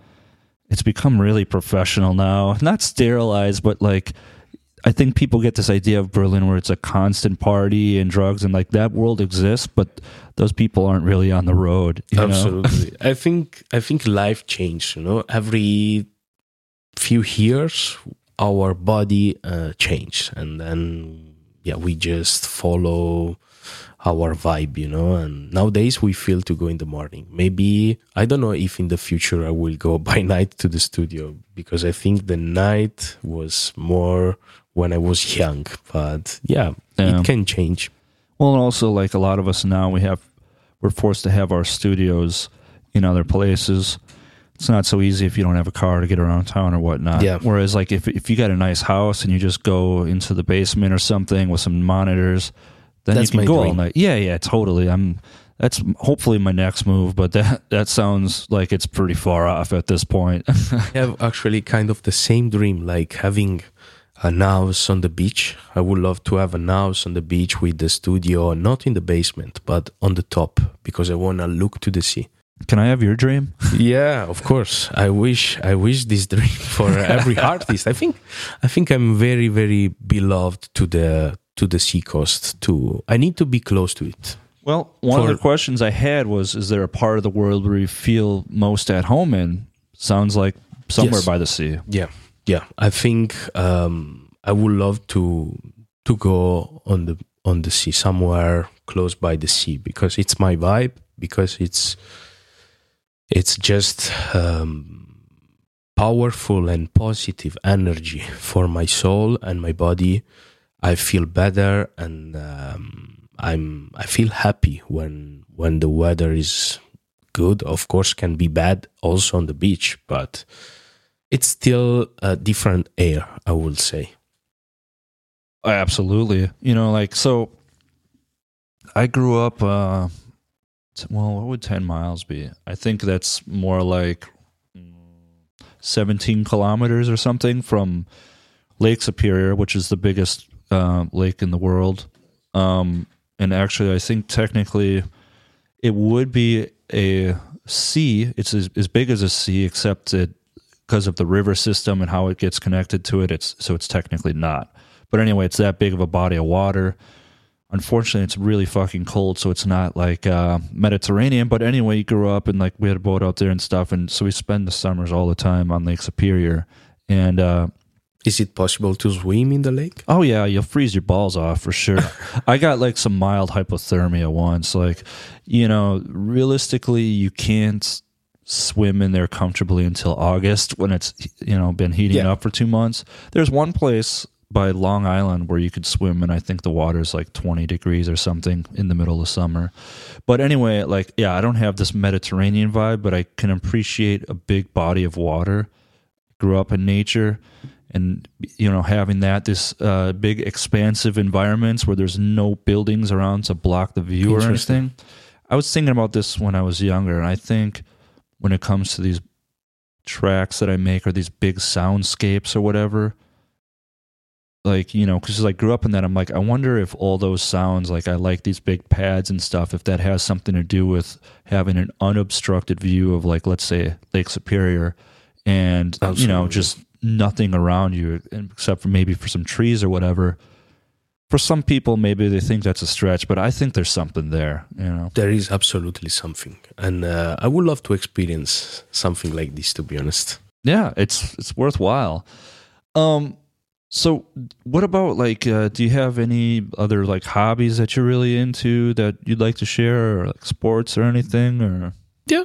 become really professional now, not sterilized, but like, I think people get this idea of Berlin where it's a constant party and drugs, and like that world exists, but those people aren't really on the road. Absolutely. I think life changed, you know, every few years, our body changed, and then we just follow our vibe, you know. And nowadays we feel to go in the morning. Maybe I don't know if in the future I will go by night to the studio, because I think the night was more when I was young. But it can change. Well, and also like a lot of us now, we're forced to have our studios in other places. It's not so easy if you don't have a car to get around town or whatnot. Yeah. Whereas like if you got a nice house and you just go into the basement or something with some monitors, then you can go all night. Yeah, totally. That's hopefully my next move, but that sounds like it's pretty far off at this point. I have actually kind of the same dream, like having an house on the beach. I would love to have an house on the beach with the studio, not in the basement, but on the top, because I want to look to the sea. Can I have your dream? Yeah, of course. I wish this dream for every artist. I think I'm very, very beloved to the seacoast too. I need to be close to it. Well, one of the questions I had was, is there a part of the world where you feel most at home in? Sounds like somewhere by the sea. Yeah. I think I would love to go on the sea, somewhere close by the sea, because it's my vibe, because it's just powerful and positive energy for my soul and my body. I feel better, and I feel happy when the weather is good. Of course, can be bad also on the beach, but it's still a different air, I would say. Absolutely. You know, like, so I grew up, well, what would 10 miles be? I think that's more like 17 kilometers or something from Lake Superior, which is the biggest lake in the world. And actually, I think technically it would be a sea. It's as big as a sea, except because of the river system and how it gets connected to it, it's technically not. But anyway, it's that big of a body of water. Unfortunately, it's really fucking cold, so it's not like Mediterranean. But anyway, you grew up and like we had a boat out there and stuff, and so we spend the summers all the time on Lake Superior. And is it possible to swim in the lake? oh yeah, you'll freeze your balls off for sure. I got like some mild hypothermia once. Like, you know, realistically, you can't swim in there comfortably until August when it's, you know, been heating up for 2 months. There's one place by Long Island where you could swim, and I think the water's like 20 degrees or something in the middle of summer. But anyway, like, yeah, I don't have this Mediterranean vibe, but I can appreciate a big body of water. Grew up in nature, and, you know, having this big expansive environments where there's no buildings around to block the view or anything. I was thinking about this when I was younger, and I think when it comes to these tracks that I make or these big soundscapes or whatever, like, you know, because I grew up in that, I'm like, I wonder if all those sounds, like I like these big pads and stuff, if that has something to do with having an unobstructed view of, like, let's say Lake Superior, and you know, just nothing around you except for maybe for some trees or whatever. For some people, maybe they think that's a stretch, but I think there's something there, you know. There is absolutely something, and I would love to experience something like this, to be honest. Yeah, it's worthwhile. So what about, like, do you have any other, like, hobbies that you're really into that you'd like to share, or like sports or anything? Or yeah,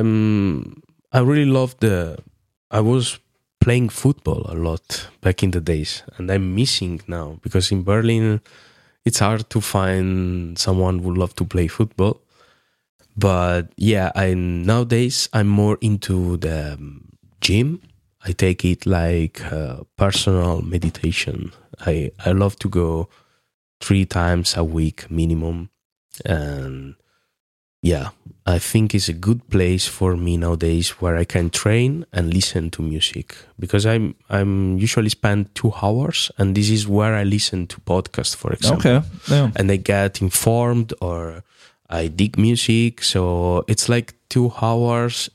I really love I was playing football a lot back in the days, and I'm missing now because in Berlin it's hard to find someone who would love to play football. But yeah, nowadays I'm more into the gym. I take it like personal meditation. I love to go 3 times a week minimum, and yeah, I think it's a good place for me nowadays where I can train and listen to music, because I'm usually spend 2 hours, and this is where I listen to podcasts, for example. Okay, yeah. And I get informed or I dig music, so it's like 2 hours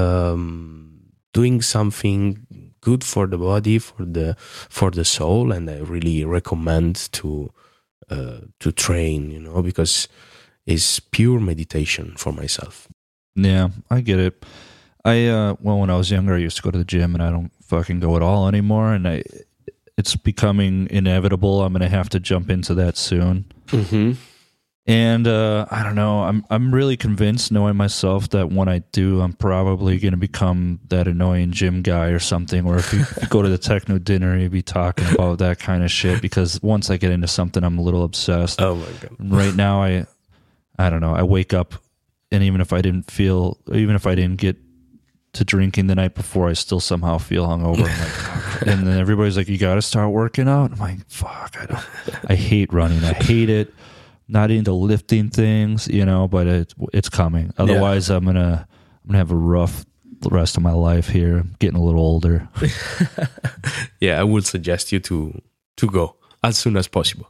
doing something good for the body, for the soul, and I really recommend to train, you know, because it's pure meditation for myself. Yeah, I get it. Well, when I was younger, I used to go to the gym, and I don't fucking go at all anymore, and it's becoming inevitable. I'm going to have to jump into that soon. Mm-hmm. And I don't know. I'm really convinced, knowing myself, that when I do, I'm probably going to become that annoying gym guy or something. Or if you go to the techno dinner, you'd be talking about that kind of shit. Because once I get into something, I'm a little obsessed. Oh my God! Right now, I don't know. I wake up, and even if I didn't get to drinking the night before, I still somehow feel hungover. Like, and then everybody's like, "You got to start working out." I'm like, "Fuck! I hate running. I hate it." Not into lifting things, you know, but it's coming. Otherwise, I'm gonna have a rough rest of my life here. I'm getting a little older. Yeah, I would suggest you to go as soon as possible.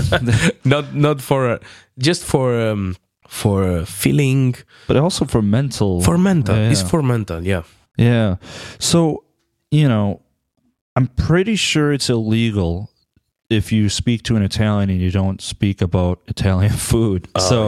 not for just for feeling, but also for mental. For mental, yeah. It's for mental. Yeah, yeah. So, you know, I'm pretty sure it's illegal if you speak to an Italian and you don't speak about Italian food.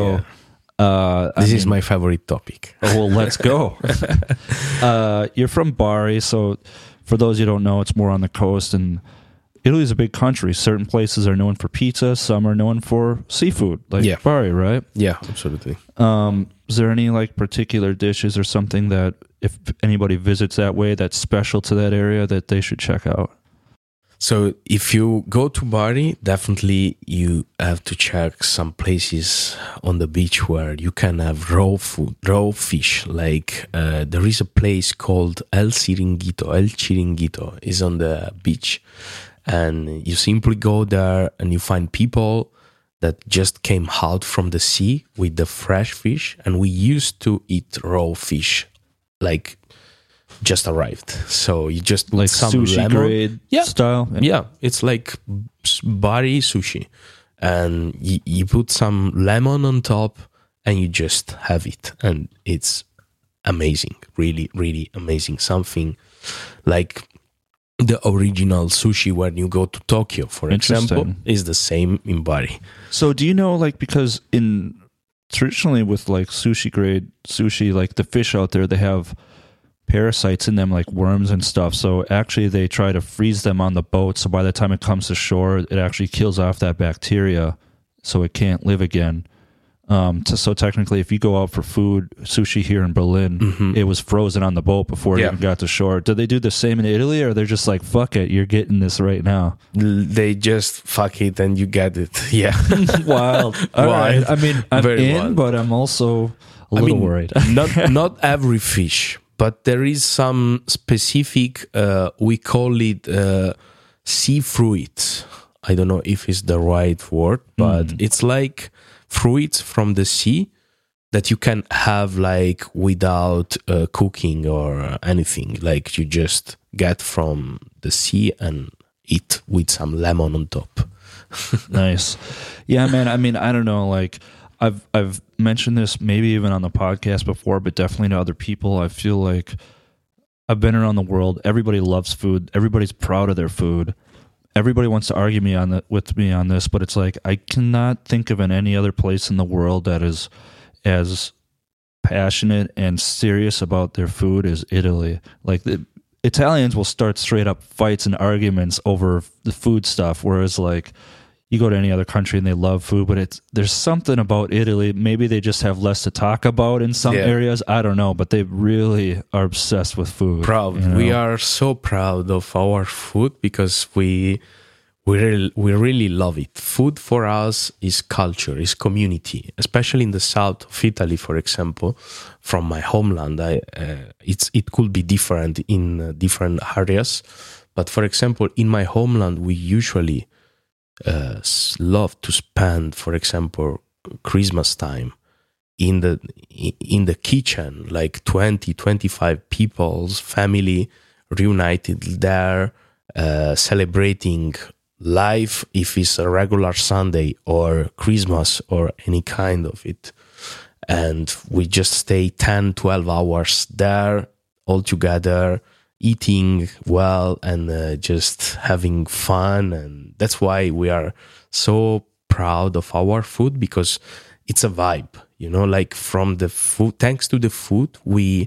This is my favorite topic. Well, let's go. You're from Bari, so for those you don't know, it's more on the coast, and Italy's a big country. Certain places are known for pizza, some are known for seafood, like Bari, right? Yeah, absolutely. Is there any, like, particular dishes or something that, if anybody visits that way, that's special to that area that they should check out? So if you go to Bari, definitely you have to check some places on the beach where you can have raw food, raw fish. Like there is a place called El Chiringuito is on the beach. And you simply go there and you find people that just came out from the sea with the fresh fish. And we used to eat raw fish, like just arrived. So you just put like some sushi lemon grade style. Yeah, it's like Bari sushi, and you put some lemon on top, and you just have it, and it's amazing. Really, really amazing. Something like the original sushi when you go to Tokyo, for example, is the same in Bari. So do you know, like, because traditionally with like sushi grade sushi, like the fish out there, they have parasites in them like worms and stuff. So actually they try to freeze them on the boat. So by the time it comes to shore, it actually kills off that bacteria so it can't live again. So technically, if you go out for food, sushi here in Berlin, it was frozen on the boat before it even got to shore. Do they do the same in Italy, or they're just like, fuck it, you're getting this right now? They just fuck it and you get it. Yeah. Wild. All right. I mean, I'm in, but I'm also a little worried. not every fish, but there is some specific, we call it sea fruits. I don't know if it's the right word, but it's like fruits from the sea that you can have like without cooking or anything. Like you just get from the sea and eat with some lemon on top. Nice. Yeah, man. I mean, I don't know. Like I've mentioned this maybe even on the podcast before, but definitely to other people. I feel like I've been around the world. Everybody loves food. Everybody's proud of their food. Everybody wants to argue with me on this, but it's like I cannot think of any other place in the world that is as passionate and serious about their food as Italy. Like the Italians will start straight up fights and arguments over the food stuff, whereas like you go to any other country and they love food, but there's something about Italy. Maybe they just have less to talk about in some areas. I don't know, but they really are obsessed with food. Proud. You know? We are so proud of our food because we really love it. Food for us is culture, is community, especially in the south of Italy, for example. From my homeland, it could be different in different areas. But for example, in my homeland, we usually love to spend, for example, Christmas time in the kitchen, like 20-25 people's family reunited there, celebrating life, if it's a regular Sunday or Christmas or any kind of it. And we just stay 10-12 hours there all together, eating well and just having fun. And that's why we are so proud of our food, because it's a vibe, you know, like from the food, thanks to the food, we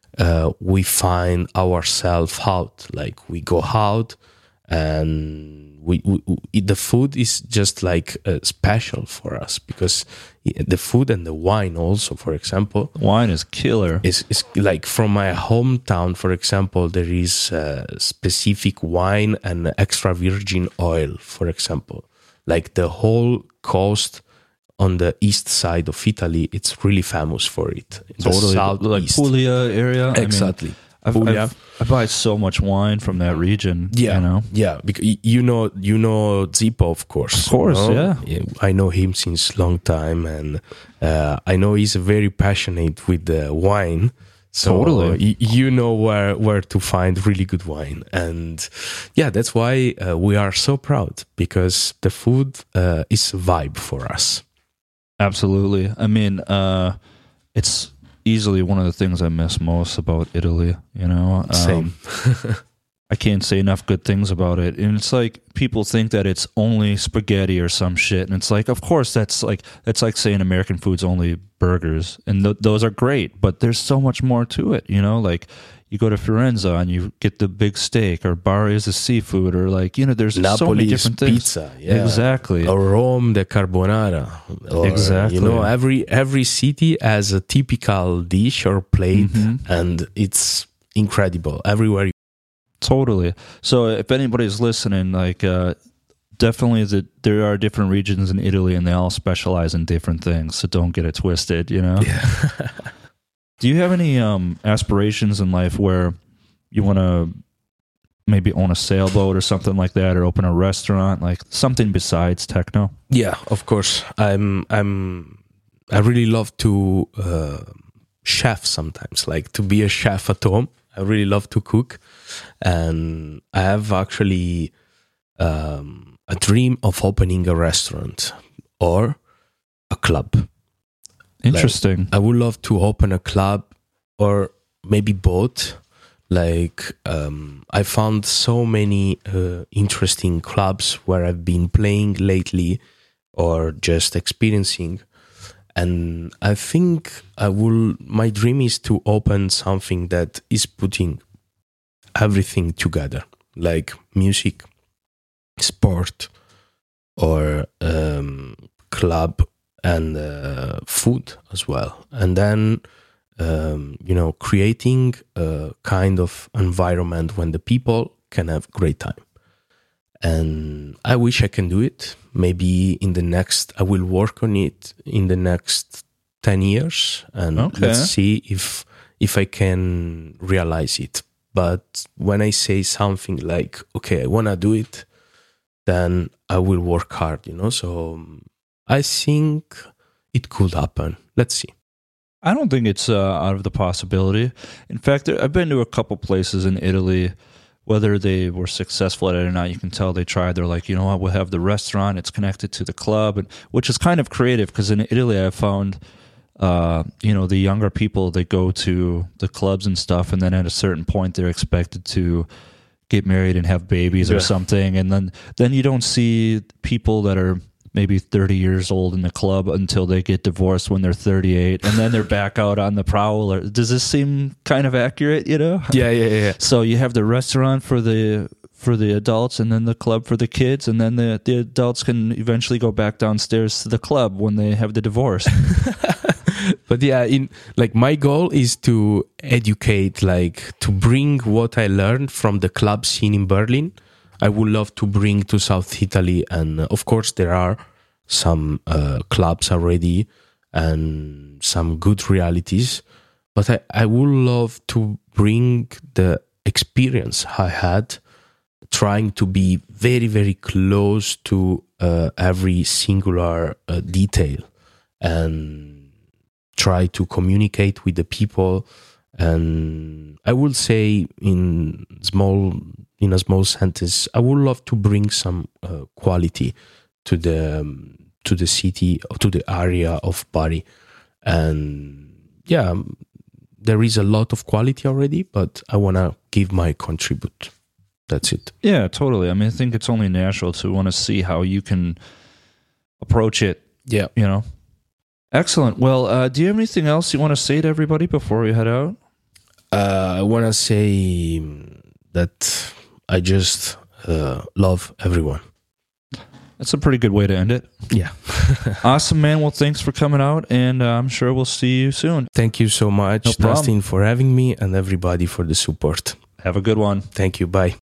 find ourselves out, like we go out and the food is just like special for us, because the food and the wine also, for example. Wine is killer. Is like from my hometown, for example, there is specific wine and extra virgin oil, for example. Like the whole coast on the east side of Italy, it's really famous for it. Totally. Like Puglia area. Exactly. I mean, I buy so much wine from that region. Yeah, you know? Yeah. Because you know Zippo, of course. Of course, you know? Yeah. I know him since long time, and I know he's very passionate with the wine. So totally. You know where to find really good wine. And yeah, that's why we are so proud, because the food is a vibe for us. Absolutely. I mean, it's easily one of the things I miss most about Italy, you know? Same. I can't say enough good things about it. And it's like people think that it's only spaghetti or some shit. And it's like, of course, that's like saying American food's only burgers. And those are great, but there's so much more to it, you know? Like you go to Firenze and you get the big steak, or Bari is a seafood, or like, you know, there's Napoli so many different things. Pizza, yeah. Exactly. Or Rome, the carbonara. Or, exactly. You know, every city has a typical dish or plate, and it's incredible everywhere. Totally. So if anybody's listening, like definitely there are different regions in Italy and they all specialize in different things. So don't get it twisted, you know? Yeah. Do you have any aspirations in life where you want to maybe own a sailboat or something like that, or open a restaurant, like something besides techno? Yeah, of course. I really love to chef sometimes, like to be a chef at home. I really love to cook, and I have actually a dream of opening a restaurant or a club. Interesting. Like, I would love to open a club, or maybe both, Like I found so many interesting clubs where I've been playing lately or just experiencing. And I think my dream is to open something that is putting everything together, like music, sport, or club and food as well. And then, creating a kind of environment when the people can have great time. And I wish I can do it. Maybe I will work on it in the next 10 years. And let's see if I can realize it. But when I say something like, okay, I want to do it, then I will work hard, So I think it could happen. Let's see. I don't think it's out of the possibility. In fact, I've been to a couple places in Italy. Whether they were successful at it or not, you can tell they tried. They're like, you know what, we'll have the restaurant. It's connected to the club, which is kind of creative because in Italy I found, the younger people, they go to the clubs and stuff, and then at a certain point they're expected to get married and have babies or something. And then you don't see people that are maybe 30 years old in the club until they get divorced when they're 38, and then they're back out on the prowl. Does this seem kind of accurate, Yeah. So you have the restaurant for the adults, and then the club for the kids, and then the adults can eventually go back downstairs to the club when they have the divorce. But yeah, my goal is to educate, to bring what I learned from the club scene in Berlin. I would love to bring to South Italy, and of course there are some clubs already and some good realities, but I would love to bring the experience I had trying to be very, very close to every singular detail and try to communicate with the people. And I will say in a small sentence, I would love to bring some quality to the city, to the area of Bari. And yeah, there is a lot of quality already, but I want to give my contribute. That's it. Yeah, totally. I mean, I think it's only natural to want to see how you can approach it. Yeah. Excellent. Well, do you have anything else you want to say to everybody before we head out? I want to say that I just love everyone. That's a pretty good way to end it. Yeah. Awesome, man. Well, thanks for coming out, and I'm sure we'll see you soon. Thank you so much, No problem. Dustin, for having me, and everybody for the support. Have a good one. Thank you. Bye.